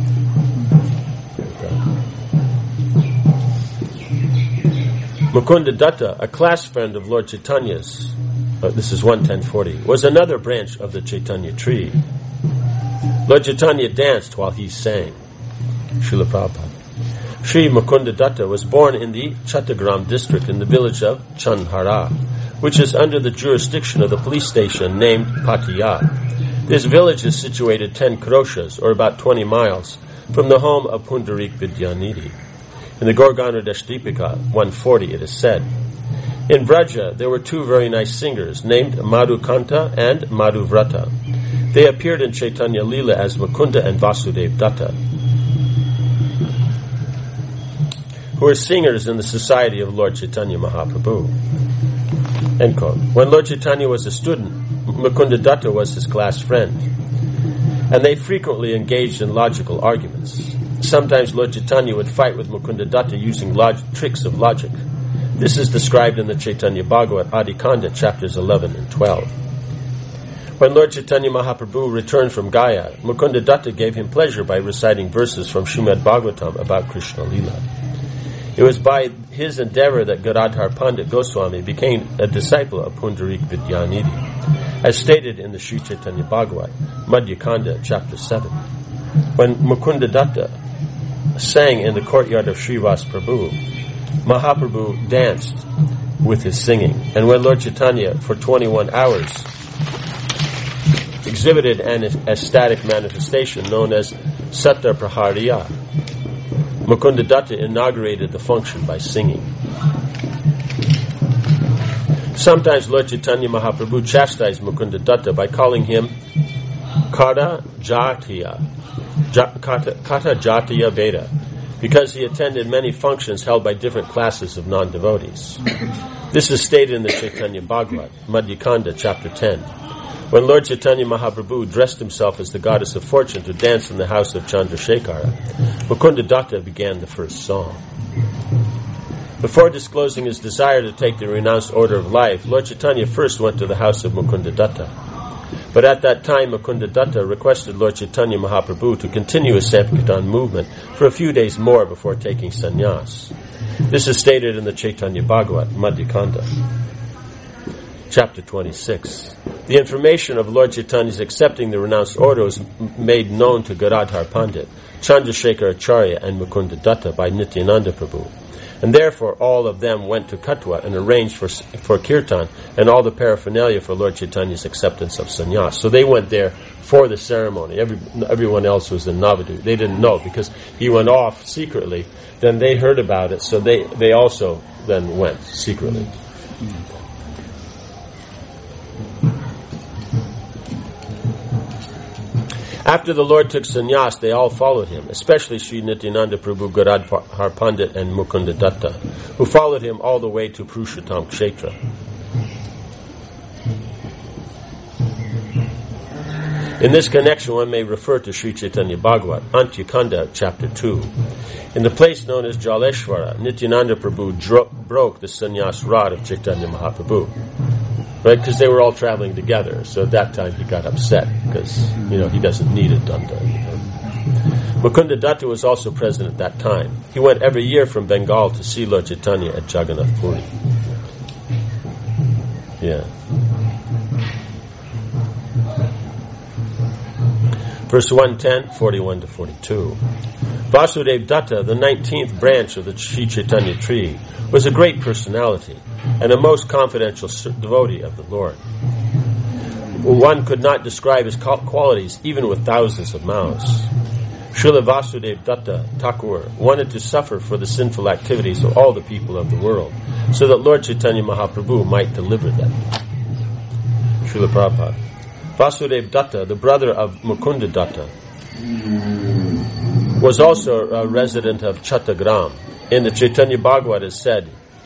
Mukunda Datta, a class friend of Lord Chaitanya's, uh, this is one ten forty, was another branch of the Chaitanya tree. Lord Chaitanya danced while he sang. Srila Prabhupada. Sri Mukunda Datta was born in the Chattagram district in the village of Chandhara, which is under the jurisdiction of the police station named Patiya. This village is situated ten kroshas, or about twenty miles, from the home of Pundarik Vidyanidhi. In the Gorgana Dashdipika, one forty, it is said, in Vraja there were two very nice singers named Madhukanta and Madhuvrata. They appeared in Chaitanya Leela as Mukunda and Vasudev Datta, who were singers in the society of Lord Chaitanya Mahaprabhu. End quote. When Lord Chaitanya was a student, Mukunda Datta was his class friend, and they frequently engaged in logical arguments. Sometimes Lord Chaitanya would fight with Mukunda Datta using log- tricks of logic. This is described in the Chaitanya Bhagavat, Adikanda, chapters eleven and twelve. When Lord Chaitanya Mahaprabhu returned from Gaya, Mukunda Datta gave him pleasure by reciting verses from Srimad Bhagavatam about Krishna Leela. It was by his endeavor that Gadadhar Pandit Goswami became a disciple of Pundarik Vidyanidhi, as stated in the Sri Chaitanya Bhagavat, Madhya Kanda, chapter seven. When Mukunda Datta sang in the courtyard of Srivas Prabhu, Mahaprabhu danced with his singing. And when Lord Chaitanya, for twenty-one hours, exhibited an ecstatic manifestation known as Satta Prahariya, Mukunda Datta inaugurated the function by singing. Sometimes Lord Chaitanya Mahaprabhu chastised Mukunda Datta by calling him Kata Jatiya, ja, Kata, Kata Jatiya Veda, because he attended many functions held by different classes of non-devotees. This is stated in the Chaitanya Bhagavat, Madhyakanda, chapter ten. When Lord Chaitanya Mahaprabhu dressed himself as the goddess of fortune to dance in the house of Chandrasekhara, Mukunda Datta began the first song. Before disclosing his desire to take the renounced order of life, Lord Chaitanya first went to the house of Mukunda Datta. But at that time, Mukunda Datta requested Lord Chaitanya Mahaprabhu to continue his Sankirtan movement for a few days more before taking sannyas. This is stated in the Chaitanya Bhagavat, Madhyakanda, chapter twenty-six. The information of Lord Chaitanya's accepting the renounced order was made known to Gadadhar Pandit, Chandrasekhara Acharya, and Mukunda Datta by Nityananda Prabhu. And therefore all of them went to Katwa and arranged for for kirtan and all the paraphernalia for Lord Chaitanya's acceptance of sannyas. So they went there for the ceremony. Every, everyone else was in Navadvip. They didn't know because he went off secretly. Then they heard about it, so they, they also then went secretly. After the Lord took sannyas, they all followed him, especially Sri Nityananda Prabhu, Gadadhar Pandit, and Mukunda Datta, who followed him all the way to Purushottam Kshetra. In this connection, one may refer to Sri Chaitanya Bhagavat, Antyakanda, chapter two. In the place known as Jaleshwara, Nityananda Prabhu dro- broke the sannyas rod of Chaitanya Mahaprabhu. Right, because they were all traveling together. So at that time he got upset because, you know, he doesn't need it done to him. Mukunda Datta was also present at that time. He went every year from Bengal to see Lord Chaitanya at Jagannath Puri. Yeah. Verse one ten, forty-one to forty-two. Vasudev Datta, the nineteenth branch of the Sri Chaitanya tree, was a great personality and a most confidential devotee of the Lord. One could not describe his qualities even with thousands of mouths. Srila Vasudev Datta Thakur wanted to suffer for the sinful activities of all the people of the world, so that Lord Chaitanya Mahaprabhu might deliver them. Srila Prabhupada. Vasudev Datta, the brother of Mukunda Datta, was also a resident of Chattagram. In the Chaitanya Bhagavat is said,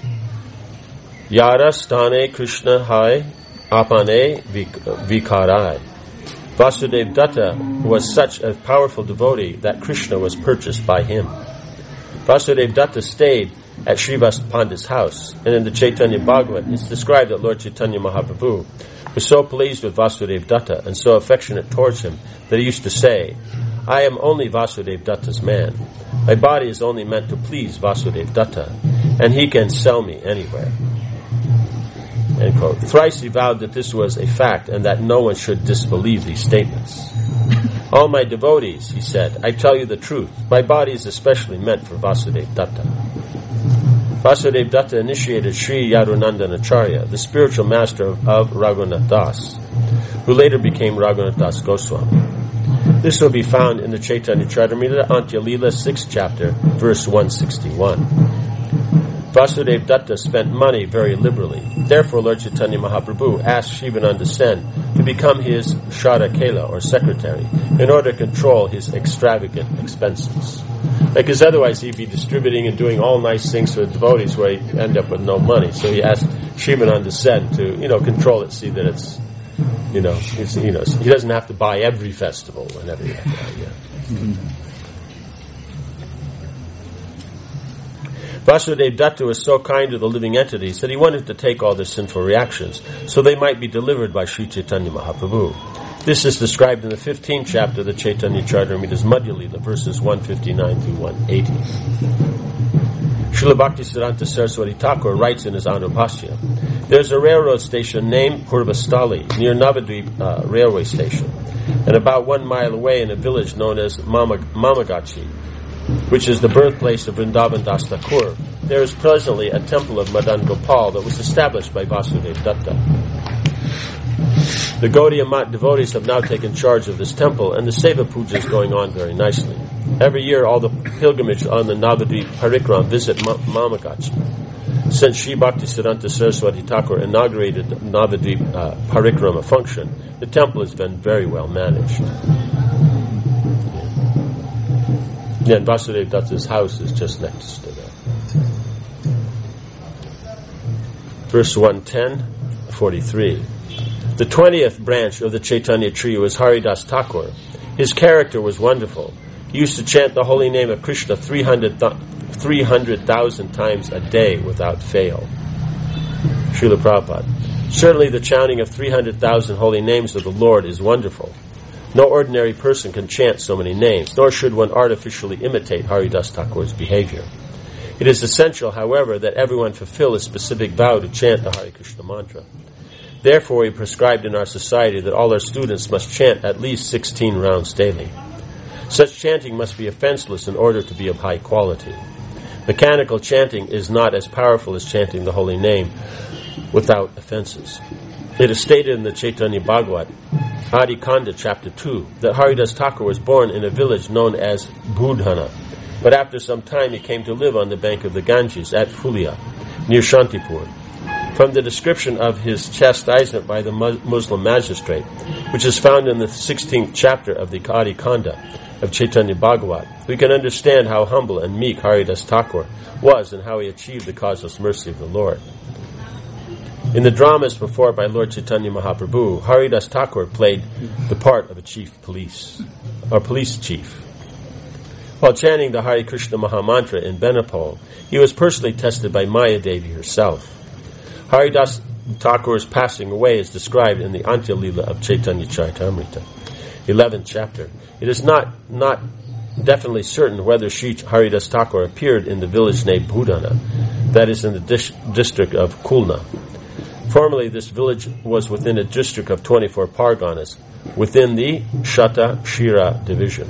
Yara stane Krishna hai apane vikarai. Vasudev Datta was such a powerful devotee that Krishna was purchased by him. Vasudev Datta stayed at Srivas Pandit's house, and in the Chaitanya Bhagavat it's described that Lord Chaitanya Mahaprabhu was so pleased with Vasudev Datta and so affectionate towards him that he used to say, I am only Vasudev Datta's man. My body is only meant to please Vasudev Datta, and he can sell me anywhere. End quote. Thrice he vowed that this was a fact and that no one should disbelieve these statements. All my devotees, he said, I tell you the truth. My body is especially meant for Vasudev Datta. Vasudev Datta initiated Sri Yadunandan Acharya, the spiritual master of, of Raghunath Das, who later became Raghunath Das Goswami. This will be found in the Chaitanya Charitamrita, Antya Leela, sixth chapter, verse one sixty-one. Vasudev Datta spent money very liberally. Therefore, Lord Chaitanya Mahaprabhu asked Shivananda Sen to become his Shradha or secretary in order to control his extravagant expenses. Because otherwise he'd be distributing and doing all nice things for the devotees where he'd end up with no money. So he asked Shivananda Sen to, you know, control it, see that it's, you know, it's, you know, he doesn't have to buy every festival and every, uh, yeah. Mm-hmm. Vasudev Datta was so kind to the living entities that he wanted to take all their sinful reactions so they might be delivered by Sri Chaitanya Mahaprabhu. This is described in the fifteenth chapter of the Chaitanya Charitamrita's Madhya Leela, verses one fifty-nine through one eighty. Srila Bhaktisiddhanta Saraswati Thakur writes in his Anubhashya, there's a railroad station named Purvastali near Navadvip uh, railway station, and about one mile away in a village known as Mama, Mamagachi, which is the birthplace of Vrindavan Das Thakur, there is presently a temple of Madan Gopal that was established by Vasudev Datta. The Gaudiya Math devotees have now taken charge of this temple, and the Seva Puja is going on very nicely. Every year, all the pilgrimage on the Navadvip Parikram visit Ma- Mamagachi. Since Sri Bhaktisiddhanta Saraswati Thakur inaugurated Navadvip uh, Parikrama function, the temple has been very well managed. Yeah, and Vasudev Datta's house is just next to that. Verse one ten, forty-three. The twentieth branch of the Chaitanya tree was Haridas Thakur. His character was wonderful. He used to chant the holy name of Krishna three hundred thousand times a day without fail. Srila Prabhupada. Certainly the chanting of three hundred thousand holy names of the Lord is wonderful. No ordinary person can chant so many names, nor should one artificially imitate Haridas Thakur's behavior. It is essential, however, that everyone fulfill a specific vow to chant the Hare Krishna mantra. Therefore, he prescribed in our society that all our students must chant at least sixteen rounds daily. Such chanting must be offenseless in order to be of high quality. Mechanical chanting is not as powerful as chanting the holy name without offenses. It is stated in the Chaitanya Bhagavat, Adi Kanda, chapter two, that Haridas Thakur was born in a village known as Budhana, but after some time he came to live on the bank of the Ganges at Fulia, near Shantipur. From the description of his chastisement by the Muslim magistrate, which is found in the sixteenth chapter of the Adi Kanda of Chaitanya Bhagavat, we can understand how humble and meek Haridas Thakur was and how he achieved the causeless mercy of the Lord. In the dramas performed by Lord Chaitanya Mahaprabhu, Haridas Thakur played the part of a chief police, or police chief. While chanting the Hare Krishna Mahamantra in Benapole, he was personally tested by Maya Devi herself. Haridas Thakur's passing away is described in the Antya Lila of Chaitanya Charitamrita, eleventh chapter. It is not not definitely certain whether Sri Haridas Thakur appeared in the village named Budhana, that is in the dis- district of Khulna. Formerly, this village was within a district of twenty-four parganas, within the Shata Shira division.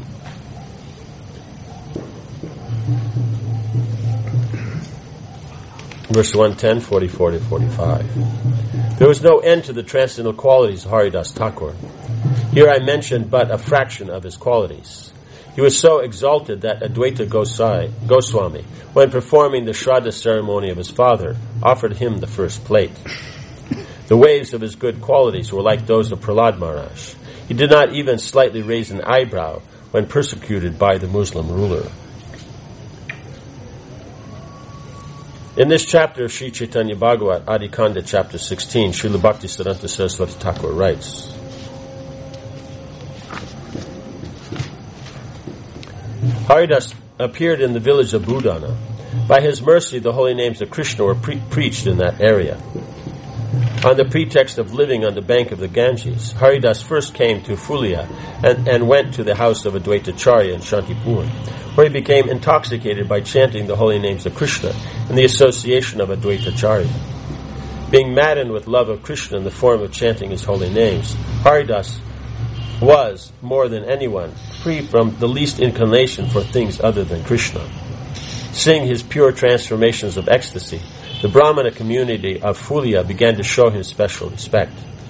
Verse one ten, forty-four to forty-five. There was no end to the transcendental qualities of Haridas Thakur. Here I mentioned but a fraction of his qualities. He was so exalted that Advaita Gosai, Goswami, when performing the Shraddha ceremony of his father, offered him the first plate. The waves of his good qualities were like those of Prahlad Maharaj. He did not even slightly raise an eyebrow when persecuted by the Muslim ruler. In this chapter of Sri Chaitanya Bhagavat, Adi Kanda, chapter sixteen, Srila Bhaktisiddhanta Saraswati Thakur writes, Haridas appeared in the village of Budhana. By his mercy, the holy names of Krishna were pre- preached in that area. On the pretext of living on the bank of the Ganges, Haridas first came to Fulia and, and went to the house of Advaitacharya in Shantipur, where he became intoxicated by chanting the holy names of Krishna and the association of Advaitacharya. Being maddened with love of Krishna in the form of chanting his holy names, Haridas was, more than anyone, free from the least inclination for things other than Krishna. Seeing his pure transformations of ecstasy, the Brahmana community of Fulia began to show him special respect.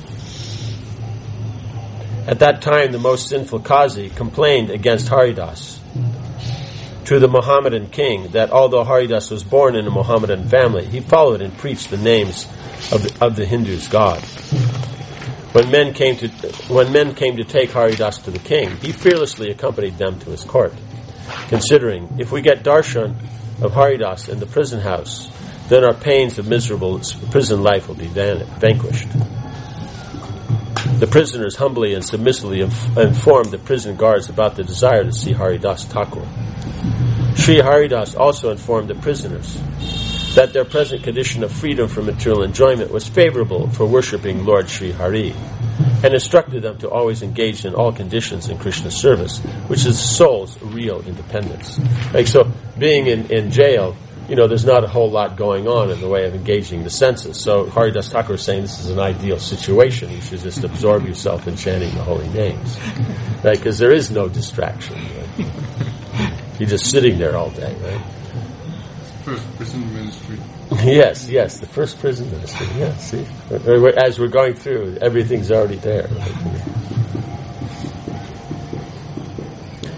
At that time, the most sinful Qazi complained against Haridas to the Mohammedan king that although Haridas was born in a Mohammedan family, he followed and preached the names of the, of the Hindus' God. When men came to when men came to take Haridas to the king, he fearlessly accompanied them to his court, considering, if we get darshan of Haridas in the prison house, then our pains of miserable prison life will be vanquished. The prisoners humbly and submissively inf- informed the prison guards about the desire to see Haridas Thakur. Sri Haridas also informed the prisoners that their present condition of freedom from material enjoyment was favorable for worshipping Lord Sri Hari, and instructed them to always engage in all conditions in Krishna's service, which is the soul's real independence. Like so, being in, in jail, you know, there's not a whole lot going on in the way of engaging the senses. So Haridas Thakur is saying this is an ideal situation. You should just absorb yourself in chanting the holy names, right? Because there is no distraction. Right? You're just sitting there all day, right? First prison ministry. Yes, yes, the first prison ministry. Yeah, see, as we're going through, everything's already there. Right?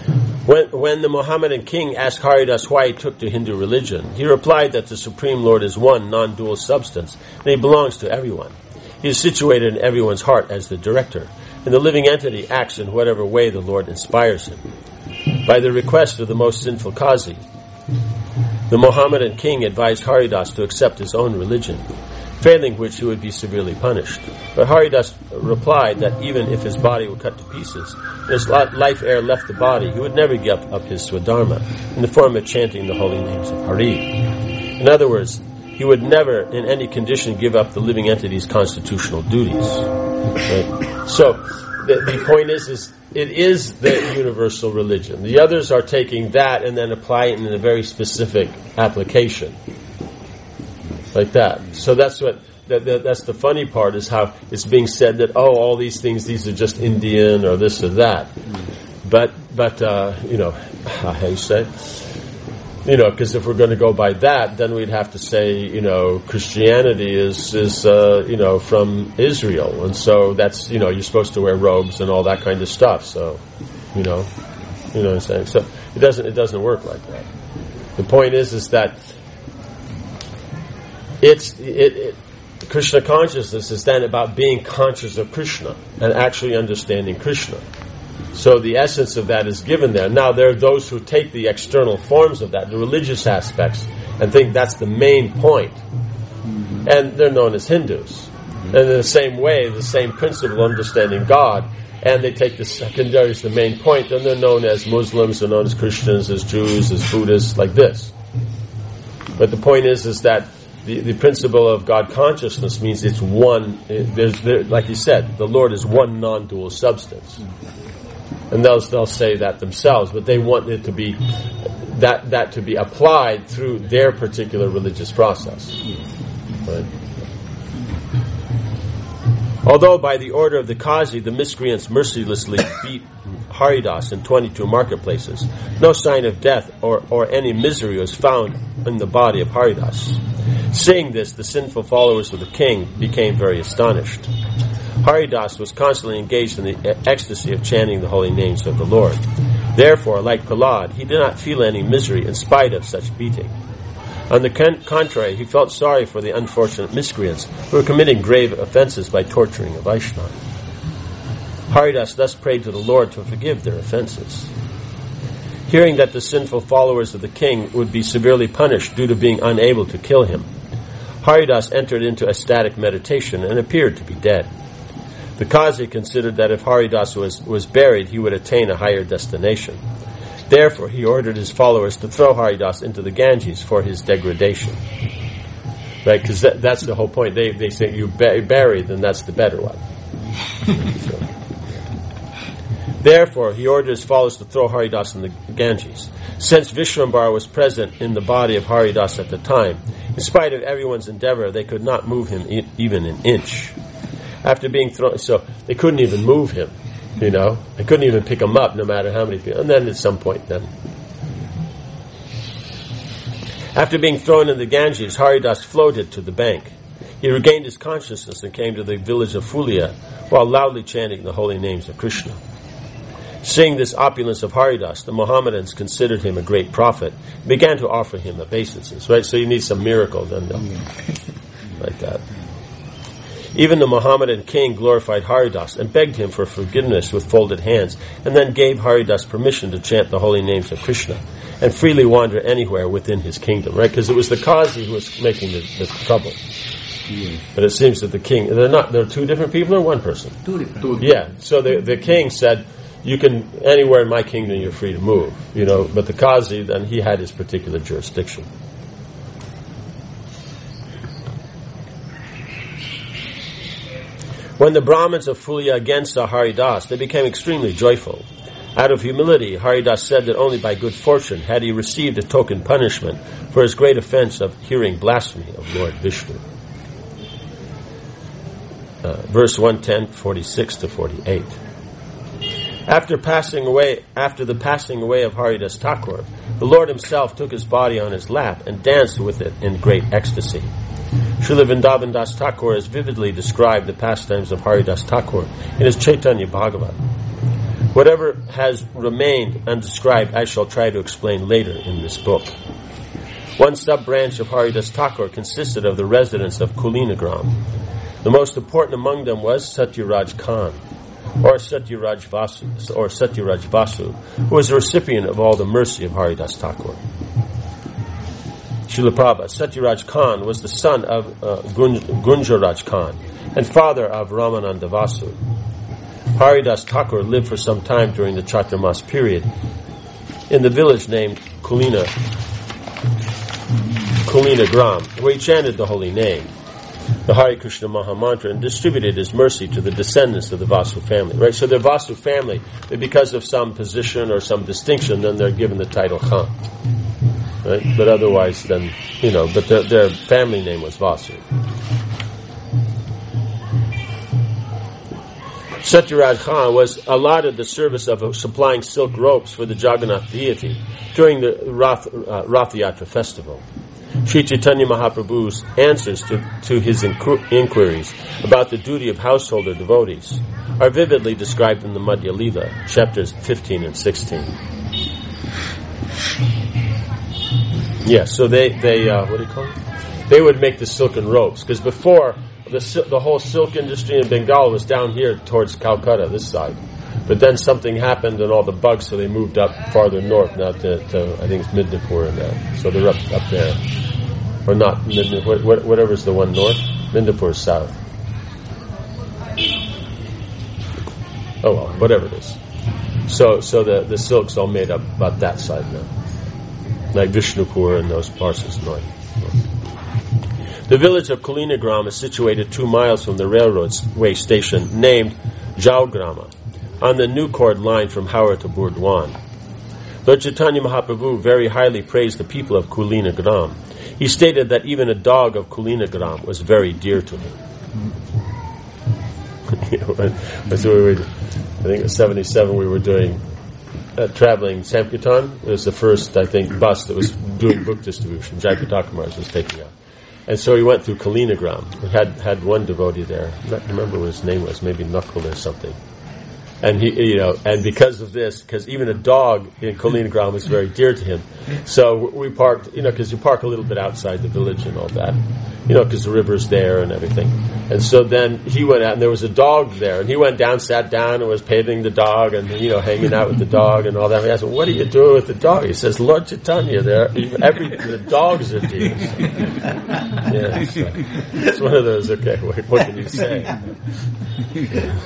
When, when the Mohammedan king asked Haridas why he took to Hindu religion, he replied that the Supreme Lord is one non-dual substance, and he belongs to everyone. He is situated in everyone's heart as the director, and the living entity acts in whatever way the Lord inspires him. By the request of the most sinful Qazi, the Mohammedan king advised Haridas to accept his own religion, failing which he would be severely punished. But Haridas replied that even if his body were cut to pieces, and his life air left the body, he would never give up his Swadharma in the form of chanting the holy names of Hari. In other words, he would never in any condition give up the living entity's constitutional duties. Right? So, the, the point is, is it is the universal religion. The others are taking that and then applying it in a very specific application. Like that. So that's what that, that, that's the funny part, is how it's being said that, oh, all these things, these are just Indian or this or that. But but uh, you know, how you say, you know, because if we're going to go by that, then we'd have to say, you know, Christianity is is uh, you know, from Israel, and so that's, you know, you're supposed to wear robes and all that kind of stuff. So, you know, you know what I'm saying. So it doesn't it doesn't work like that. The point is is that It's it, it, Krishna consciousness is then about being conscious of Krishna and actually understanding Krishna. So the essence of that is given there. Now there are those who take the external forms of that, the religious aspects, and think that's the main point. And they're known as Hindus. And in the same way, the same principle of understanding God, and they take the secondary as the main point, and they're known as Muslims, they're known as Christians, as Jews, as Buddhists, like this. But the point is, is that The, the principle of God consciousness means it's one, it, there's, there, like you said, the Lord is one non-dual substance. And they'll, they'll say that themselves, but they want it to be, that, that to be applied through their particular religious process. Right? Although by the order of the Qazi, the miscreants mercilessly beat Haridas in twenty-two marketplaces, no sign of death or, or any misery was found in the body of Haridas. Seeing this, the sinful followers of the king became very astonished. Haridas was constantly engaged in the ecstasy of chanting the holy names of the Lord. Therefore, like Prahlad, he did not feel any misery in spite of such beating. On the con- contrary, he felt sorry for the unfortunate miscreants who were committing grave offenses by torturing a Vaishnava. Haridas thus prayed to the Lord to forgive their offenses. Hearing that the sinful followers of the king would be severely punished due to being unable to kill him, Haridas entered into ecstatic meditation and appeared to be dead. The Qazi considered that if Haridas was, was buried, he would attain a higher destination. Therefore, he ordered his followers to throw Haridas into the Ganges for his degradation. Right? Because that, that's the whole point. They they say you bury, bury, then that's the better one. So. Therefore, he ordered his followers to throw Haridas in the Ganges. Since Vishwambara was present in the body of Haridas at the time, in spite of everyone's endeavor, they could not move him e- even an inch. After being thrown, so they couldn't even move him, you know. They couldn't even pick him up, no matter how many people. And then at some point, then. After being thrown in the Ganges, Haridas floated to the bank. He regained his consciousness and came to the village of Fulia, while loudly chanting the holy names of Krishna. Seeing this opulence of Haridas, the Mohammedans considered him a great prophet and began to offer him obeisances. Right? So you need some miracle then, like that. Even the Mohammedan king glorified Haridas and begged him for forgiveness with folded hands, and then gave Haridas permission to chant the holy names of Krishna and freely wander anywhere within his kingdom. Right? Because it was the Qazi who was making the, the trouble. Yeah. But it seems that the king, they're not, they're two different people or one person? Two different. Yeah. So the the king said, you can, anywhere in my kingdom you're free to move, you know, but the Qazi, then he had his particular jurisdiction. When the Brahmins of Fulia again saw Haridas, they became extremely joyful. Out of humility, Haridas said that only by good fortune had he received a token punishment for his great offense of hearing blasphemy of Lord Vishnu. Uh, verse one ten, forty-six to forty-eight. After passing away, after the passing away of Haridas Thakur, the Lord himself took his body on his lap and danced with it in great ecstasy. Srila Vrindavan Das Thakur has vividly described the pastimes of Haridas Thakur in his Chaitanya Bhagavat. Whatever has remained undescribed, I shall try to explain later in this book. One sub-branch of Haridas Thakur consisted of the residents of Kulinagram. The most important among them was Satyaraj Khan, or Satyaraj Vasu, or Satyaraj Vasu, who was the recipient of all the mercy of Haridas Thakur. Srila Prabhupada, Satyaraj Khan was the son of uh, Gunj- Gunjaraj Khan and father of Ramananda Vasu. Haridas Thakur lived for some time during the Chaturmas period in the village named Kulina, Kulinagram, where he chanted the holy name, the Hare Krishna Mahamantra, and distributed his mercy to the descendants of the Vasu family. Right? So the Vasu family, because of some position or some distinction, then they're given the title Khan. Right? But otherwise, then, you know, but their, their family name was Vasu. Satyaraj Khan was allotted the service of supplying silk ropes for the Jagannath deity during the Rath, uh, Rath Yatra festival. Sri Chaitanya Mahaprabhu's answers to, to his inqu- inquiries about the duty of householder devotees are vividly described in the Madhya Lila, chapters fifteen and sixteen. Yeah, so they, they uh, what do you call it? They would make the silken ropes, because before, the, the whole silk industry in Bengal was down here towards Calcutta, this side. But then something happened and all the bugs, so they moved up farther north, now to, to I think it's Midnapur and that. So they're up, up there. Or not, Midnapur, whatever's the one north. Midnapur is south. Oh well, whatever it is. So so the, the silk's all made up about that side now. Like Vishnupur and those parts is north. The village of Kulinagram is situated two miles from the railroadway station named Jaugrama, on the New Cord line from Howrah to Burdwan. Lord Chaitanya Mahaprabhu very highly praised the people of Kulinagram. He stated that even a dog of Kulinagram was very dear to him. You know, that's what we were, I think it was seventy-seven we were doing uh, traveling Sankirtan. It was the first, I think, bus that was doing book distribution. Jayapataka Maharaj was taking out. And so he went through Kulinagram. We had, had one devotee there. I don't remember what his name was, maybe Knuckle or something. And he, you know, and because of this, because even a dog in Kulinagram was very dear to him, so we parked, you know, because you park a little bit outside the village and all that, you know, because the river's there and everything. And so then he went out, and there was a dog there, and he went down, sat down, and was petting the dog, and you know, hanging out with the dog and all that. And I asked him, "What are you doing with the dog?" He says, "Lord Chaitanya, there, every the dogs are dear." Yeah, so it's one of those. Okay, what, what can you say? Yeah.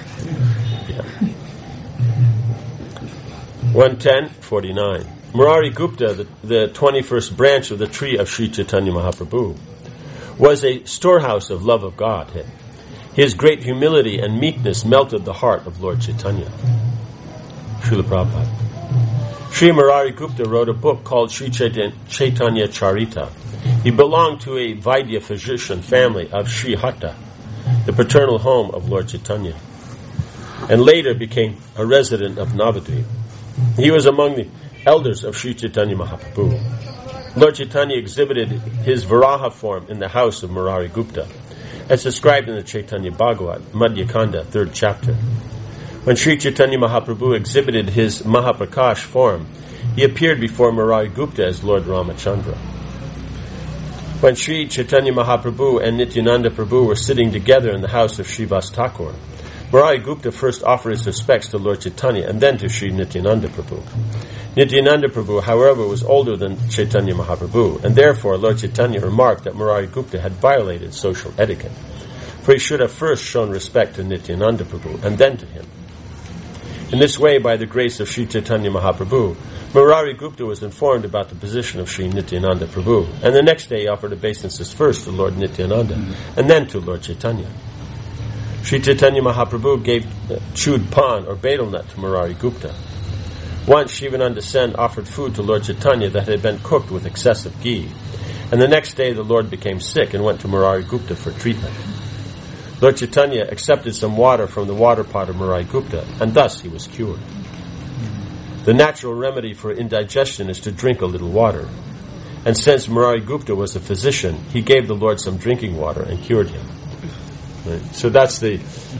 one ten forty-nine. Murari Gupta, the, the twenty-first branch of the tree of Sri Chaitanya Mahaprabhu, was a storehouse of love of God. His great humility and meekness melted the heart of Lord Chaitanya. Srila Prabhupada. Sri Murari Gupta wrote a book called Sri Chaitanya Charita. He belonged to a Vaidya physician family of Sri Hatta, the paternal home of Lord Chaitanya, and later became a resident of Navadvip. He was among the elders of Sri Chaitanya Mahaprabhu. Lord Chaitanya exhibited his Varaha form in the house of Murari Gupta, as described in the Chaitanya Bhagavat, Madhya Kanda, third chapter. When Sri Chaitanya Mahaprabhu exhibited his Mahaprakash form, he appeared before Murari Gupta as Lord Ramachandra. When Sri Chaitanya Mahaprabhu and Nityananda Prabhu were sitting together in the house of Srivas Thakur, Murari Gupta first offered his respects to Lord Chaitanya and then to Sri Nityananda Prabhu. Nityananda Prabhu, however, was older than Chaitanya Mahaprabhu, and therefore Lord Chaitanya remarked that Murari Gupta had violated social etiquette, for he should have first shown respect to Nityananda Prabhu and then to him. In this way, by the grace of Sri Chaitanya Mahaprabhu, Murari Gupta was informed about the position of Sri Nityananda Prabhu, and the next day he offered obeisances first to Lord Nityananda and then to Lord Chaitanya. Sri Chaitanya Mahaprabhu gave uh, chewed pan or betel nut to Murari Gupta. Once Shivananda Sen offered food to Lord Chaitanya that had been cooked with excessive ghee, and the next day the Lord became sick and went to Murari Gupta for treatment. Lord Chaitanya accepted some water from the water pot of Murari Gupta, and thus he was cured. The natural remedy for indigestion is to drink a little water, and since Murari Gupta was a physician, he gave the Lord some drinking water and cured him. Right? So that's the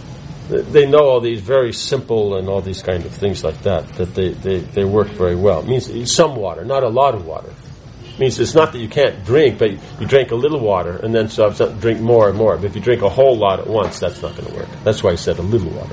they know all these very simple and all these kind of things like that, that they, they, they work very well. It means some water, not a lot of water. It means it's not that you can't drink, but you drink a little water and then so drink more and more. But if you drink a whole lot at once, that's not going to work. That's why I said a little water.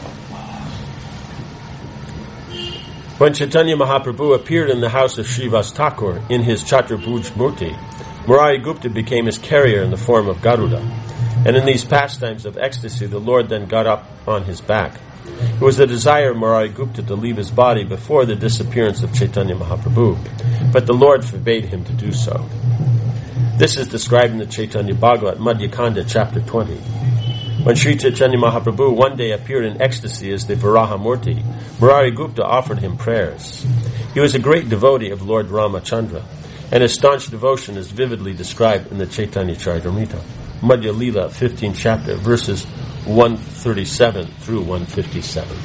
When Chaitanya Mahaprabhu appeared in the house of Srivas Thakur in his Chaturbhuj Murti, Murari Gupta became his carrier in the form of Garuda. And in these pastimes of ecstasy, the Lord then got up on his back. It was the desire of Murari Gupta to leave his body before the disappearance of Chaitanya Mahaprabhu, but the Lord forbade him to do so. This is described in the Chaitanya Bhagavat, Madhyakanda, chapter twenty. When Sri Chaitanya Mahaprabhu one day appeared in ecstasy as the Varaha Murti, Murari Gupta offered him prayers. He was a great devotee of Lord Ramachandra, and his staunch devotion is vividly described in the Chaitanya Charitamrita, Madhya Leela, fifteenth chapter, verses one thirty-seven through one fifty-seven.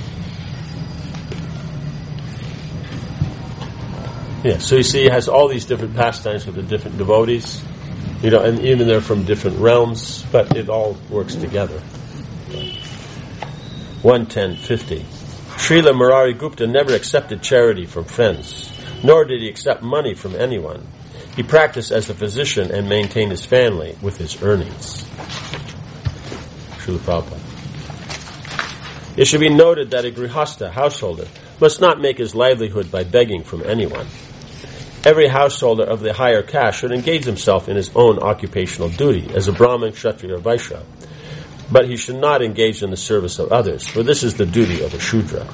Yeah, so you see, he has all these different pastimes with the different devotees, you know, and even they're from different realms, but it all works together. one ten fifty. Srila Murari Gupta never accepted charity from friends, nor did he accept money from anyone. He practiced as a physician and maintained his family with his earnings. Srila Prabhupada. It should be noted that a grihastha, householder, must not make his livelihood by begging from anyone. Every householder of the higher caste should engage himself in his own occupational duty as a Brahmin, Kshatriya, or Vaishya. But he should not engage in the service of others, for this is the duty of a Shudra.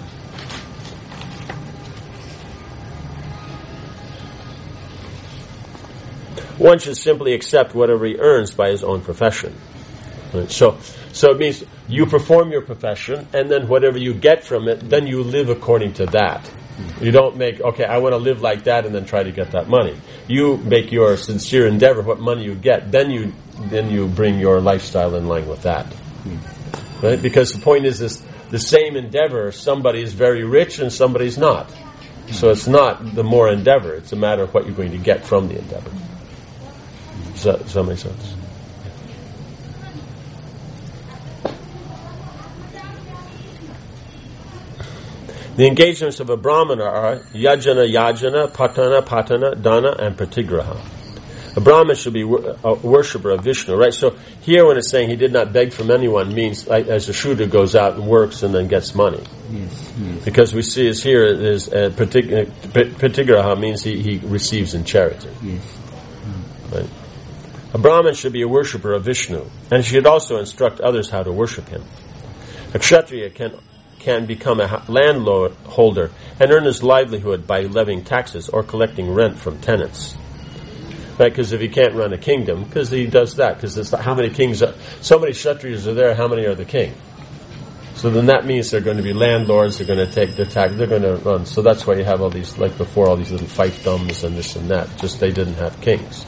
One should simply accept whatever he earns by his own profession. Right? So, so it means you perform your profession, and then whatever you get from it, then you live according to that. You don't make, okay, I want to live like that, and then try to get that money. You make your sincere endeavor, what money you get, then you then you bring your lifestyle in line with that. Right? Because the point is, this the same endeavor, somebody is very rich and somebody's not. So it's not the more endeavor, it's a matter of what you're going to get from the endeavor. Does that, does that make sense? The engagements of a Brahmana are yajana, yajana, patana, patana, dana, and pratigraha. A Brahmin should be a worshipper of Vishnu, right? So here when it's saying he did not beg from anyone means like, as a Shudra goes out and works and then gets money. Yes, yes. Because we see is here is uh, pratigraha means he, he receives in charity. Yes. Right? A Brahmin should be a worshipper of Vishnu, and should also instruct others how to worship him. A Kshatriya can can become a landholder and earn his livelihood by levying taxes or collecting rent from tenants. Right? Because if he can't run a kingdom, because he does that, because how many kings, are, so many Kshatriyas are there, how many are the king? So then that means they're going to be landlords, they're going to take the tax, they're going to run. So that's why you have all these, like before, all these little fiefdoms and this and that. Just they didn't have kings.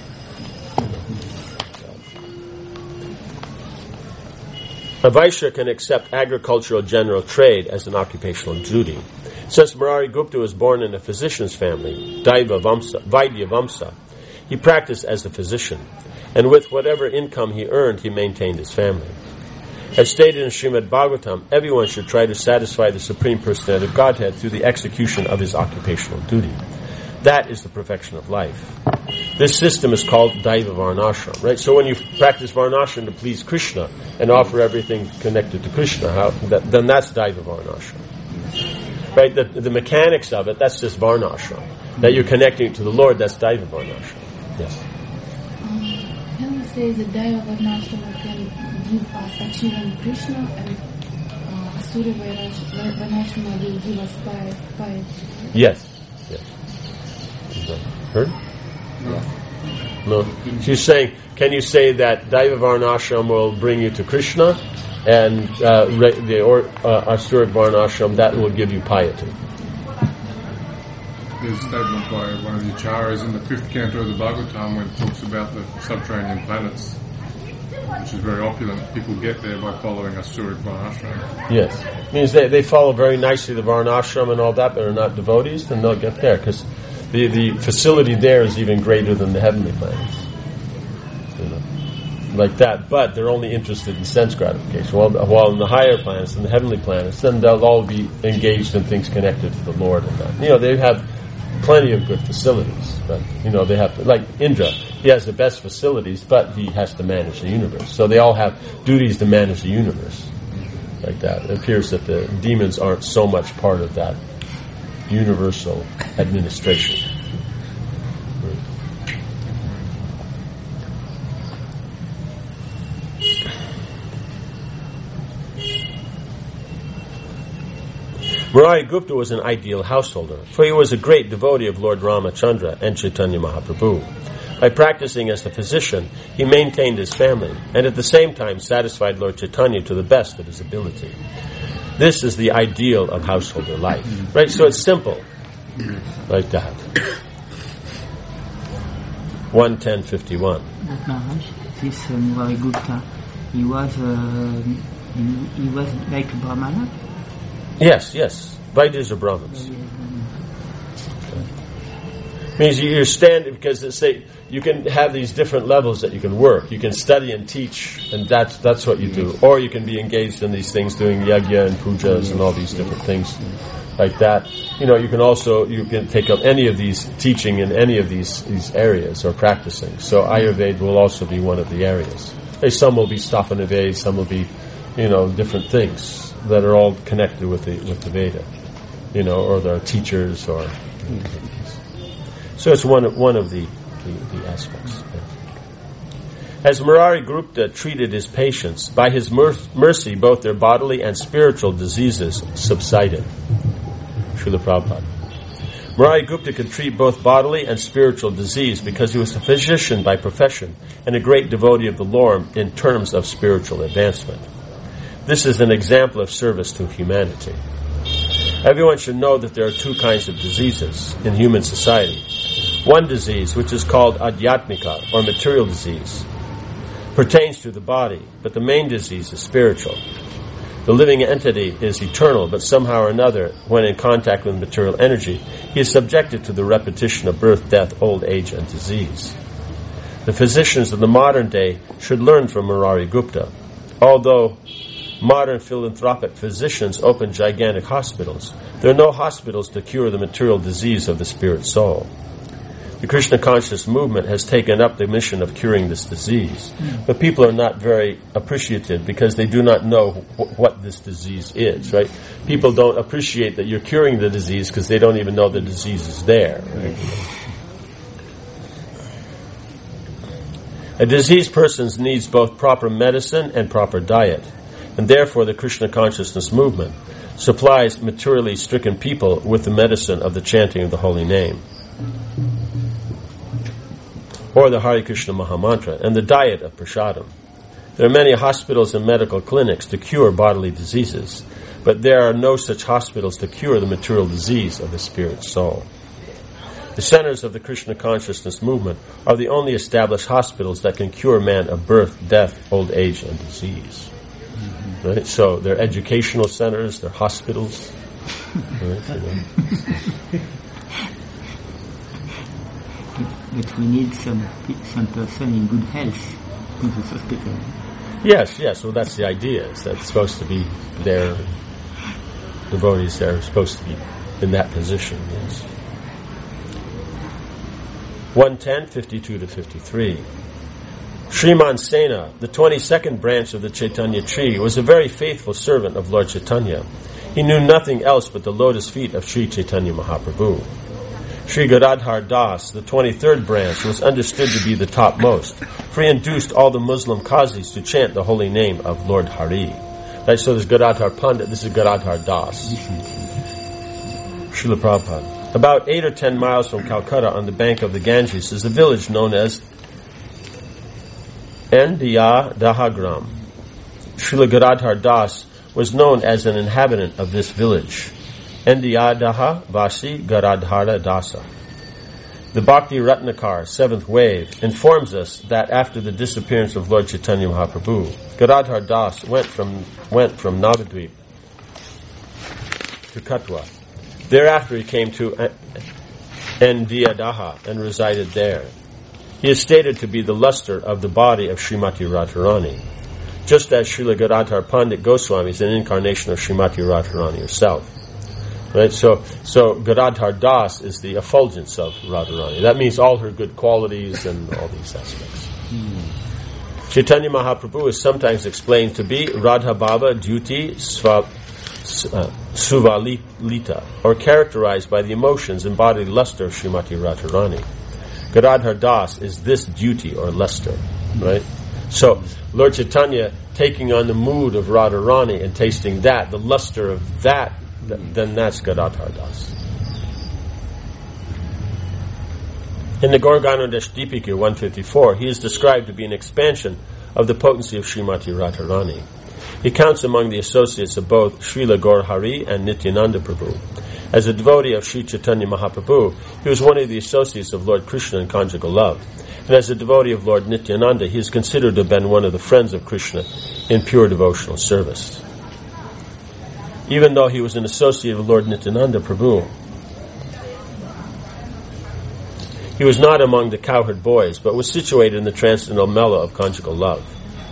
A Vaishya can accept agricultural general trade as an occupational duty. Since Murari Gupta was born in a physician's family, Daiva Vamsa, Vaidya Vamsa, he practiced as a physician, and with whatever income he earned, he maintained his family. As stated in Srimad Bhagavatam, everyone should try to satisfy the Supreme Personality of Godhead through the execution of his occupational duty. That is the perfection of life. This system is called Daiva Varnashram, right? So when you practice Varnashram to please Krishna and offer everything connected to Krishna, how, that, then that's Daiva Varnashram. Right? The, the mechanics of it, that's just Varnashram. That you're connecting to the Lord, that's Daiva Varnashram. Yes? Um, can we say that Daiva Varnashram can give us achieving Krishna and uh, Asura Varnashram will give us piety? Yes. Yes. Is that heard? Yeah. No. She's saying, can you say that Daiva Varnashram will bring you to Krishna, and uh, the or, uh, Asuric Varnashram, that will give you piety? There's a statement by one of the acharyas in the fifth canto of the Bhagavatam when it talks about the subterranean planets, which is very opulent. People get there by following Asuric Varnashram. Yes. It means they, they follow very nicely the Varnashram and all that, but are not devotees, then they'll get there, because the, the facility there is even greater than the heavenly planets. You know? like that, but they're only interested in sense gratification. While, while in the higher planets, in the heavenly planets, then they'll all be engaged in things connected to the Lord and that. You know, they have plenty of good facilities, but, you know, they have to, like Indra, he has the best facilities, but he has to manage the universe. So they all have duties to manage the universe, like that. It appears that the demons aren't so much part of that universal administration. Murari Gupta was an ideal householder, for he was a great devotee of Lord Ramachandra and Chaitanya Mahaprabhu. By practicing as the physician, he maintained his family, and at the same time satisfied Lord Chaitanya to the best of his ability. This is the ideal of householder life. Right? So it's simple. Like that. one ten fifty-one. But Maharaj, this uh, Murari Gupta, he was, uh, he, he was like a Brahmana? Yes, yes. Vaidya's are Brahmins. Means you stand, because they say you can have these different levels that you can work. You can study and teach, and that's that's what you do. Or you can be engaged in these things, doing yajna and pujas and all these different things like that. You know, you can also you can take up any of these teaching in any of these these areas or practicing. So Ayurveda will also be one of the areas. Some will be Sthapanaveda, some will be, you know, different things that are all connected with the with the Veda, you know, or their teachers, or so it's one of one of the the, the aspects. As Murari Gupta treated his patients, by his mer- mercy, both their bodily and spiritual diseases subsided. Srila Prabhupada. Murari Gupta could treat both bodily and spiritual disease because he was a physician by profession and a great devotee of the Lord in terms of spiritual advancement. This is an example of service to humanity. Everyone should know that there are two kinds of diseases in human society. One disease, which is called adhyatmika, or material disease, pertains to the body, but the main disease is spiritual. The living entity is eternal, but somehow or another, when in contact with material energy, he is subjected to the repetition of birth, death, old age, and disease. The physicians of the modern day should learn from Murari Gupta. Although modern philanthropic physicians open gigantic hospitals, there are no hospitals to cure the material disease of the spirit soul. The Krishna conscious movement has taken up the mission of curing this disease, but people are not very appreciative because they do not know wh- what this disease is, right? People don't appreciate that you're curing the disease because they don't even know the disease is there, right? A diseased person needs both proper medicine and proper diet. And therefore the Krishna consciousness movement supplies materially stricken people with the medicine of the chanting of the holy name, or the Hare Krishna Mahamantra, and the diet of prasadam. There are many hospitals and medical clinics to cure bodily diseases, but there are no such hospitals to cure the material disease of the spirit soul. The centers of the Krishna consciousness movement are the only established hospitals that can cure man of birth, death, old age, and disease. Right? So they're educational centers, they're hospitals. Right? You know. But we need some some person in good health in the hospital. Yes, yes. Well, that's the idea. Is that it's supposed to be there. Devotees there are supposed to be in that position. Yes. one ten, fifty-two to fifty-three. Sriman Sena, the twenty-second branch of the Chaitanya tree, was a very faithful servant of Lord Chaitanya. He knew nothing else but the lotus feet of Sri Chaitanya Mahaprabhu. Sri Gadadhar Das, the twenty-third branch, was understood to be the topmost, for he induced all the Muslim qazis to chant the holy name of Lord Hari. Right, so there's Gadadhar Pandit, this is Gadadhar Das. Srila Prabhupada. About eight or ten miles from Calcutta on the bank of the Ganges is a village known as Endiya Dahagram. Srila Gadadhar Das was known as an inhabitant of this village. Endiyadaha Vasi Gadadhara Dasa. The Bhakti Ratnakar, seventh wave, informs us that after the disappearance of Lord Chaitanya Mahaprabhu, Gadadhar Das went from went from Navadvip to Katwa. Thereafter he came to Endiyadaha and resided there. He is stated to be the luster of the body of Srimati Radharani, just as Srila Gadadhar Pandit Goswami is an incarnation of Srimati Radharani herself. Right? So, so Gadadhar Das is the effulgence of Radharani. That means all her good qualities and all these aspects. Hmm. Chaitanya Mahaprabhu is sometimes explained to be Radha Baba Duty Sva, uh, Suvalita, or characterized by the emotions and bodily luster of Srimati Radharani. Gadadhar Das is this duty or luster, right? So, Lord Chaitanya taking on the mood of Radharani and tasting that, the luster of that, th- then that's Gadadhar Das. In the Gauraganodesh Deepika one fifty-four, he is described to be an expansion of the potency of Srimati Radharani. He counts among the associates of both Srila Gaur Hari and Nityananda Prabhu. As a devotee of Sri Chaitanya Mahaprabhu, he was one of the associates of Lord Krishna in conjugal love. And as a devotee of Lord Nityananda, he is considered to have been one of the friends of Krishna in pure devotional service. Even though he was an associate of Lord Nityananda Prabhu, he was not among the cowherd boys, but was situated in the transcendental mellow of conjugal love.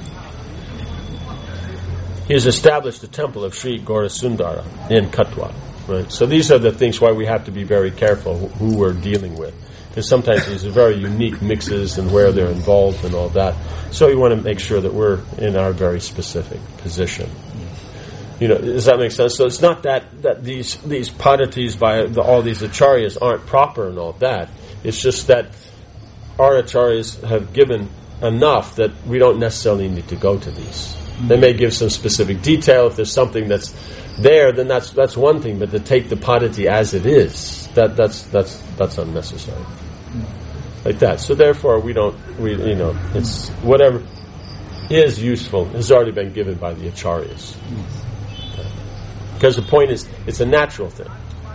He has established the temple of Sri Gaurasundara in Katwa. Right? So these are the things why we have to be very careful who we're dealing with. Because sometimes these are very unique mixes and where they're involved and all that. So we want to make sure that we're in our very specific position. You know, does that make sense? So it's not that, that these these padatis by the, all these acharyas aren't proper and all that. It's just that our acharyas have given enough that we don't necessarily need to go to these. They may give some specific detail. If there's something that's there, then that's that's one thing. But to take the padati as it is, that that's that's that's unnecessary. Like that. So therefore, we don't. We you know, it's whatever is useful has already been given by the acharyas. Okay. Because the point is, it's a natural thing.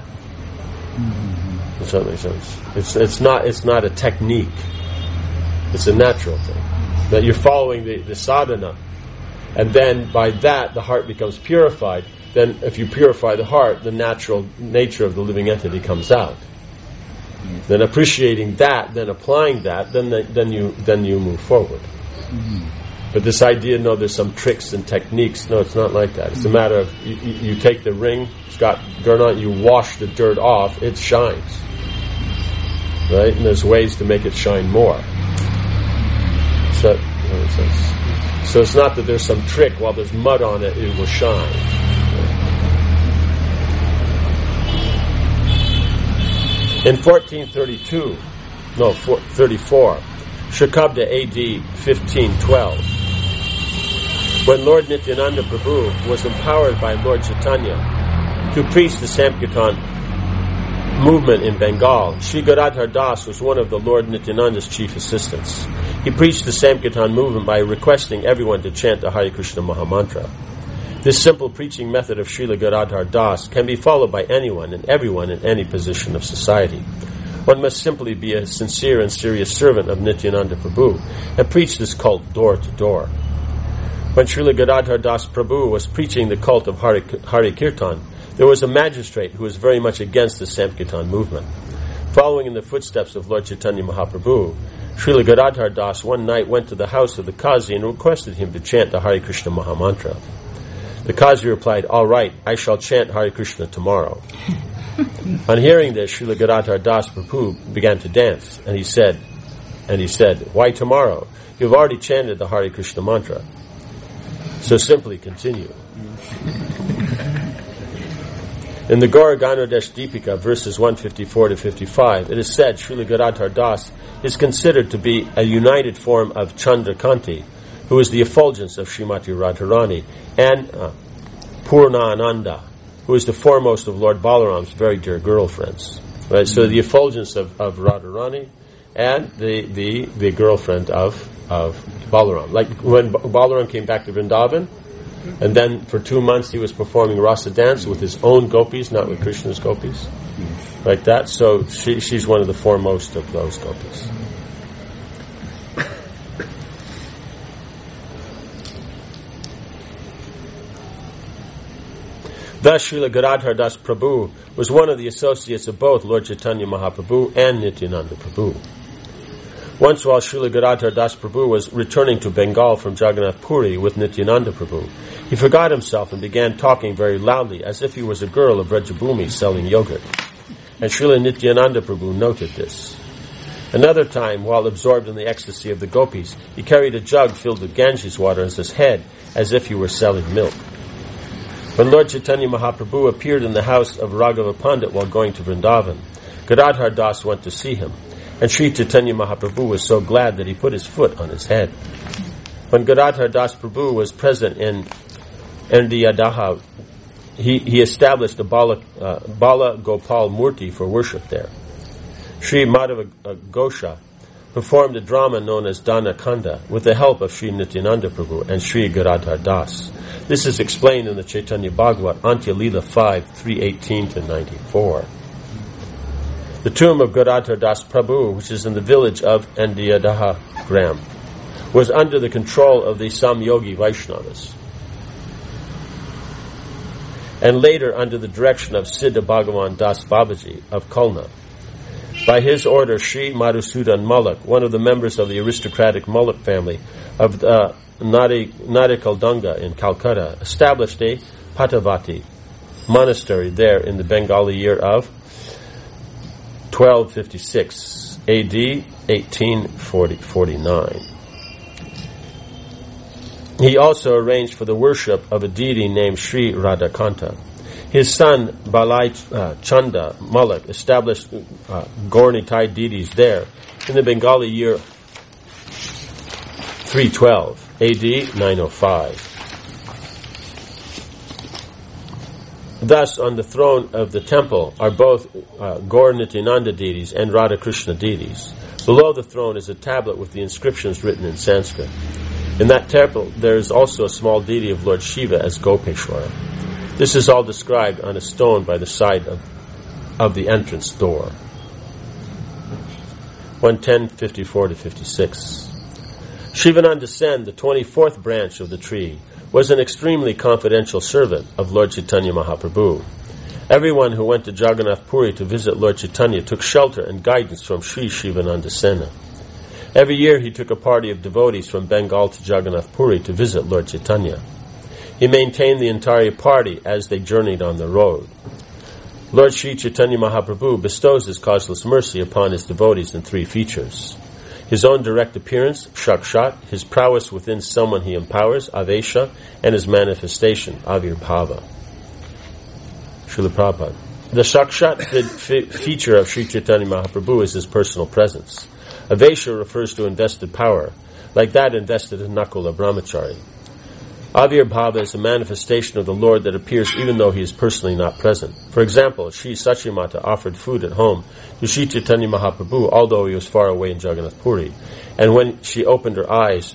Does that make sense? It's it's not it's not a technique. It's a natural thing that you're following the, the sadhana. And then by that, the heart becomes purified. Then if you purify the heart, the natural nature of the living entity comes out. Mm-hmm. Then appreciating that, then applying that, then the, then you then you move forward. Mm-hmm. But this idea, no, there's some tricks and techniques. No, it's not like that. It's mm-hmm. a matter of you, you take the ring, it's got dirt on it, you wash the dirt off, it shines. Right? And there's ways to make it shine more. So, So it's not that there's some trick, while there's mud on it, it will shine. In fourteen thirty-two, no, thirty-four, Shakabda A D fifteen twelve, when Lord Nityananda Prabhu was empowered by Lord Chaitanya to preach the Sankirtan movement in Bengal, Sri Gadadhar Das was one of the Lord Nityananda's chief assistants. He preached the Sankirtan movement by requesting everyone to chant the Hare Krishna Mahamantra. This simple preaching method of Srila Gadadhar Das can be followed by anyone and everyone in any position of society. One must simply be a sincere and serious servant of Nityananda Prabhu and preach this cult door to door. When Srila Gadadhar Das Prabhu was preaching the cult of Hare, Hare Kirtan, there was a magistrate who was very much against the Sankirtan movement. Following in the footsteps of Lord Chaitanya Mahaprabhu, Srila Gadadhar Das one night went to the house of the Qazi and requested him to chant the Hare Krishna Mahamantra. The Qazi replied, "All right, I shall chant Hare Krishna tomorrow." On hearing this, Srila Gadadhar Das Prabhu began to dance, and he said, and he said, "Why tomorrow? You've already chanted the Hare Krishna mantra. So simply continue." In the Gauraganodesh Deepika, verses one fifty-four to fifty-five, it is said Srila Gadadhar Das is considered to be a united form of Chandrakanti, who is the effulgence of Srimati Radharani, and uh, Purnananda, who is the foremost of Lord Balaram's very dear girlfriends. Right? So the effulgence of, of Radharani and the, the, the girlfriend of, of Balaram. Like when Balaram came back to Vrindavan, and then for two months he was performing rasa dance with his own gopis, not with Krishna's gopis. Like that. So she, she's one of the foremost of those gopis. Thus, Srila Gadadhar Das Prabhu was one of the associates of both Lord Chaitanya Mahaprabhu and Nityananda Prabhu. Once while Srila Gadadhar Das Prabhu was returning to Bengal from Jagannath Puri with Nityananda Prabhu, he forgot himself and began talking very loudly as if he was a girl of Vrajabhumi selling yogurt. And Srila Nityananda Prabhu noted this. Another time, while absorbed in the ecstasy of the gopis, he carried a jug filled with Ganges water as his head, as if he were selling milk. When Lord Chaitanya Mahaprabhu appeared in the house of Raghava Pandit while going to Vrindavan, Gadadhar Das went to see him, and Sri Chaitanya Mahaprabhu was so glad that he put his foot on his head. When Gadadhar Das Prabhu was present in Erdiyadaha, he, he established a Bala, uh, Bala Gopal Murti for worship there. Sri Madhava Gosha performed a drama known as Dana Kanda with the help of Sri Nityananda Prabhu and Sri Gadadhar Das. This is explained in the Chaitanya Bhagavat, Antya Leela five, three eighteen to ninety-four. The tomb of Gadadhar Das Prabhu, which is in the village of Andiyadaha Gram, was under the control of the Samyogi Vaishnavas, and later under the direction of Siddha Bhagavan Das Babaji of Khulna. By his order, Sri Madhusudan Mullock, one of the members of the aristocratic Mullock family of uh, Nadi, Nadikaldunga in Calcutta, established a Patavati monastery there in the Bengali year of twelve fifty-six A D eighteen forty-nine. He also arranged for the worship of a deity named Sri Radhakanta. His son Balai uh, Chanda Mullock established uh, Gaurnitai deities there in the Bengali year three twelve A D nine oh five. Thus, on the throne of the temple are both uh, Gaur Nityananda deities and Radha Krishna deities. Below the throne is a tablet with the inscriptions written in Sanskrit. In that temple, there is also a small deity of Lord Shiva as Gopeshwara. This is all described on a stone by the side of, of the entrance door. one ten, fifty-four to fifty-six. Shivananda Sen, the twenty-fourth branch of the tree, was an extremely confidential servant of Lord Chaitanya Mahaprabhu. Everyone who went to Jagannath Puri to visit Lord Chaitanya took shelter and guidance from Sri Shivananda Sena. Every year he took a party of devotees from Bengal to Jagannath Puri to visit Lord Chaitanya. He maintained the entire party as they journeyed on the road. Lord Sri Chaitanya Mahaprabhu bestows his causeless mercy upon his devotees in three features: his own direct appearance, Shakshat, his prowess within someone he empowers, Avesha, and his manifestation, Avirbhava. Srila Prabhupada. The Shakshat fe- feature of Sri Chaitanya Mahaprabhu is his personal presence. Avesha refers to invested power, like that invested in Nakula Brahmachari. Avirbhava is a manifestation of the Lord that appears even though he is personally not present. For example, Sri Sachimata offered food at home to Sri Chaitanya Mahaprabhu, although he was far away in Jagannath Puri. And when she opened her eyes,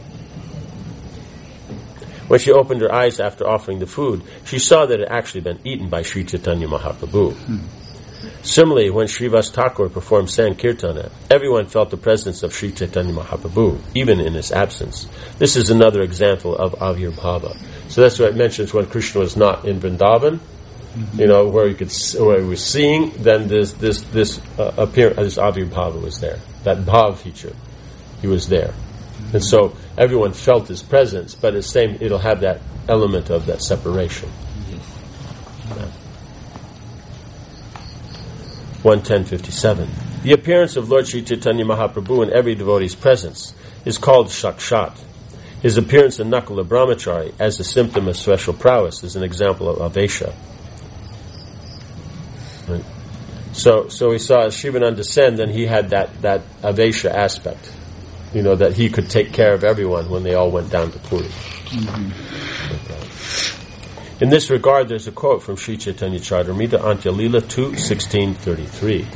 when she opened her eyes after offering the food, she saw that it had actually been eaten by Sri Chaitanya Mahaprabhu. Hmm. Similarly, when Srivas Thakur performed Sankirtana, everyone felt the presence of Sri Chaitanya Mahaprabhu, even in his absence. This is another example of Avirbhava. So that's what it mentions when Krishna was not in Vrindavan, mm-hmm. you know, where he could, where he was seeing. Then this this this uh, appear this Avirbhava was there. That Bhav feature, he was there, mm-hmm. and so everyone felt his presence. But it's same, it'll have that element of that separation. Mm-hmm. Yeah. one ten fifty-seven. The appearance of Lord Sri Chaitanya Mahaprabhu in every devotee's presence is called Shakshat. His appearance in Nakula Brahmachari as a symptom of special prowess is an example of Avesha. Right. So, so we saw as Shivananda Sen, then he had that, that Avesha aspect, you know, that he could take care of everyone when they all went down to Puri. Mm-hmm. In this regard, there's a quote from Sri Chaitanya Charitamrita, Antya Leela two sixteen thirty-three.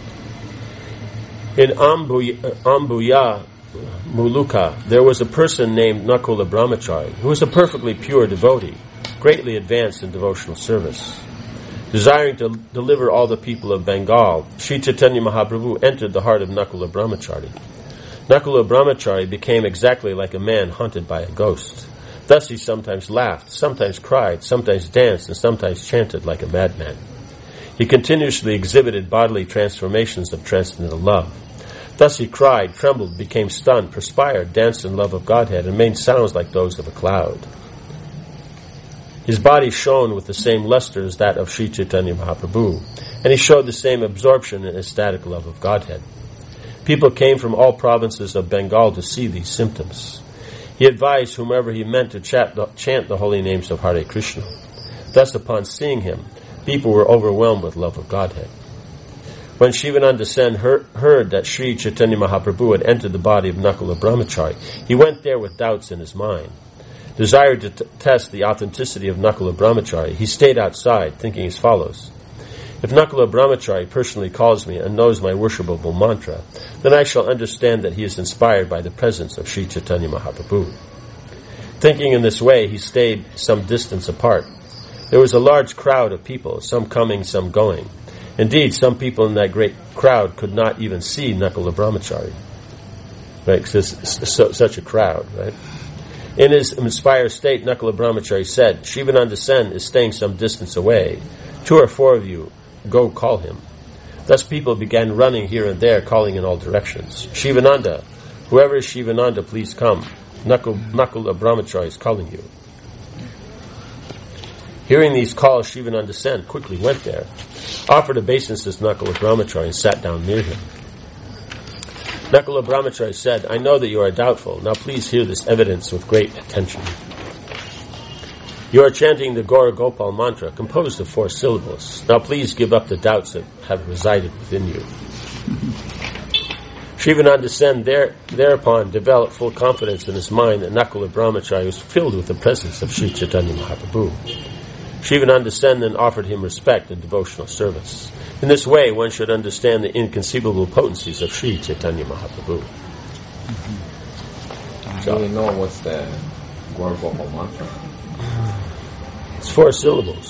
In Ambuya, Ambuya Muluka, there was a person named Nakula Brahmachari, who was a perfectly pure devotee, greatly advanced in devotional service. Desiring to deliver all the people of Bengal, Sri Chaitanya Mahaprabhu entered the heart of Nakula Brahmachari. Nakula Brahmachari became exactly like a man haunted by a ghost. Thus he sometimes laughed, sometimes cried, sometimes danced, and sometimes chanted like a madman. He continuously exhibited bodily transformations of transcendental love. Thus he cried, trembled, became stunned, perspired, danced in love of Godhead, and made sounds like those of a cloud. His body shone with the same luster as that of Sri Chaitanya Mahaprabhu, and he showed the same absorption in ecstatic love of Godhead. People came from all provinces of Bengal to see these symptoms. He advised whomever he met to chant the, chant the holy names of Hare Krishna. Thus, upon seeing him, people were overwhelmed with love of Godhead. When Shivananda Sen heard, heard that Sri Chaitanya Mahaprabhu had entered the body of Nakula Brahmachari, he went there with doubts in his mind. Desired to t- test the authenticity of Nakula Brahmachari, he stayed outside, thinking as follows: if Nakula Brahmachari personally calls me and knows my worshipable mantra, then I shall understand that he is inspired by the presence of Sri Chaitanya Mahaprabhu. Thinking in this way, he stayed some distance apart. There was a large crowd of people, some coming, some going. Indeed, some people in that great crowd could not even see Nakula Brahmachari. Right? Because so, such a crowd, right? In his inspired state, Nakula Brahmachari said, Shivananda Sen is staying some distance away. Two or four of you, go call him. Thus people began running here and there, calling in all directions. Shivananda, whoever is Shivananda, please come. Nakula, Nakula Brahmachari is calling you. Hearing these calls, Shivananda Sen quickly went there, offered obeisance to Nakula Brahmachari, and sat down near him. Nakula Brahmachari said, I know that you are doubtful. Now please hear this evidence with great attention. You are chanting the Gaura Gopal mantra, composed of four syllables. Now please give up the doubts that have resided within you. Shivananda Sen there, thereupon developed full confidence in his mind that Nakula Brahmachari was filled with the presence of Sri Chaitanya Mahaprabhu. Shivananda Sen then offered him respect and devotional service. In this way, one should understand the inconceivable potencies of Sri Chaitanya Mahaprabhu. I so, don't know what's the Gaura Gopal mantra. It's four syllables.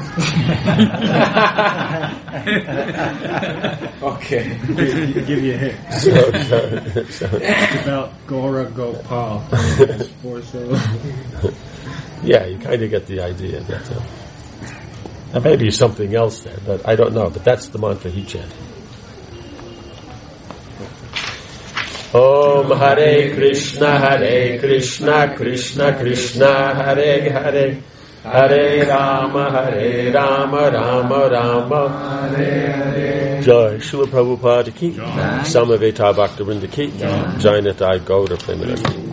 Okay. I'll give you a hint. So, so, so. It's about Gaura Gopal. It's four syllables. Yeah, you kind of get the idea. That, uh, there may be something else there, but I don't know. But that's the mantra he chanted. Om Hare Krishna, Hare Krishna, Krishna Krishna, Hare Hare, Hare Rama, Hare Rama, Rama Rama, Hare Hare. Jai Srila Prabhupada ki, Samaveta Bhaktivinoda ki, Jai Nitai Gaura Premanandi.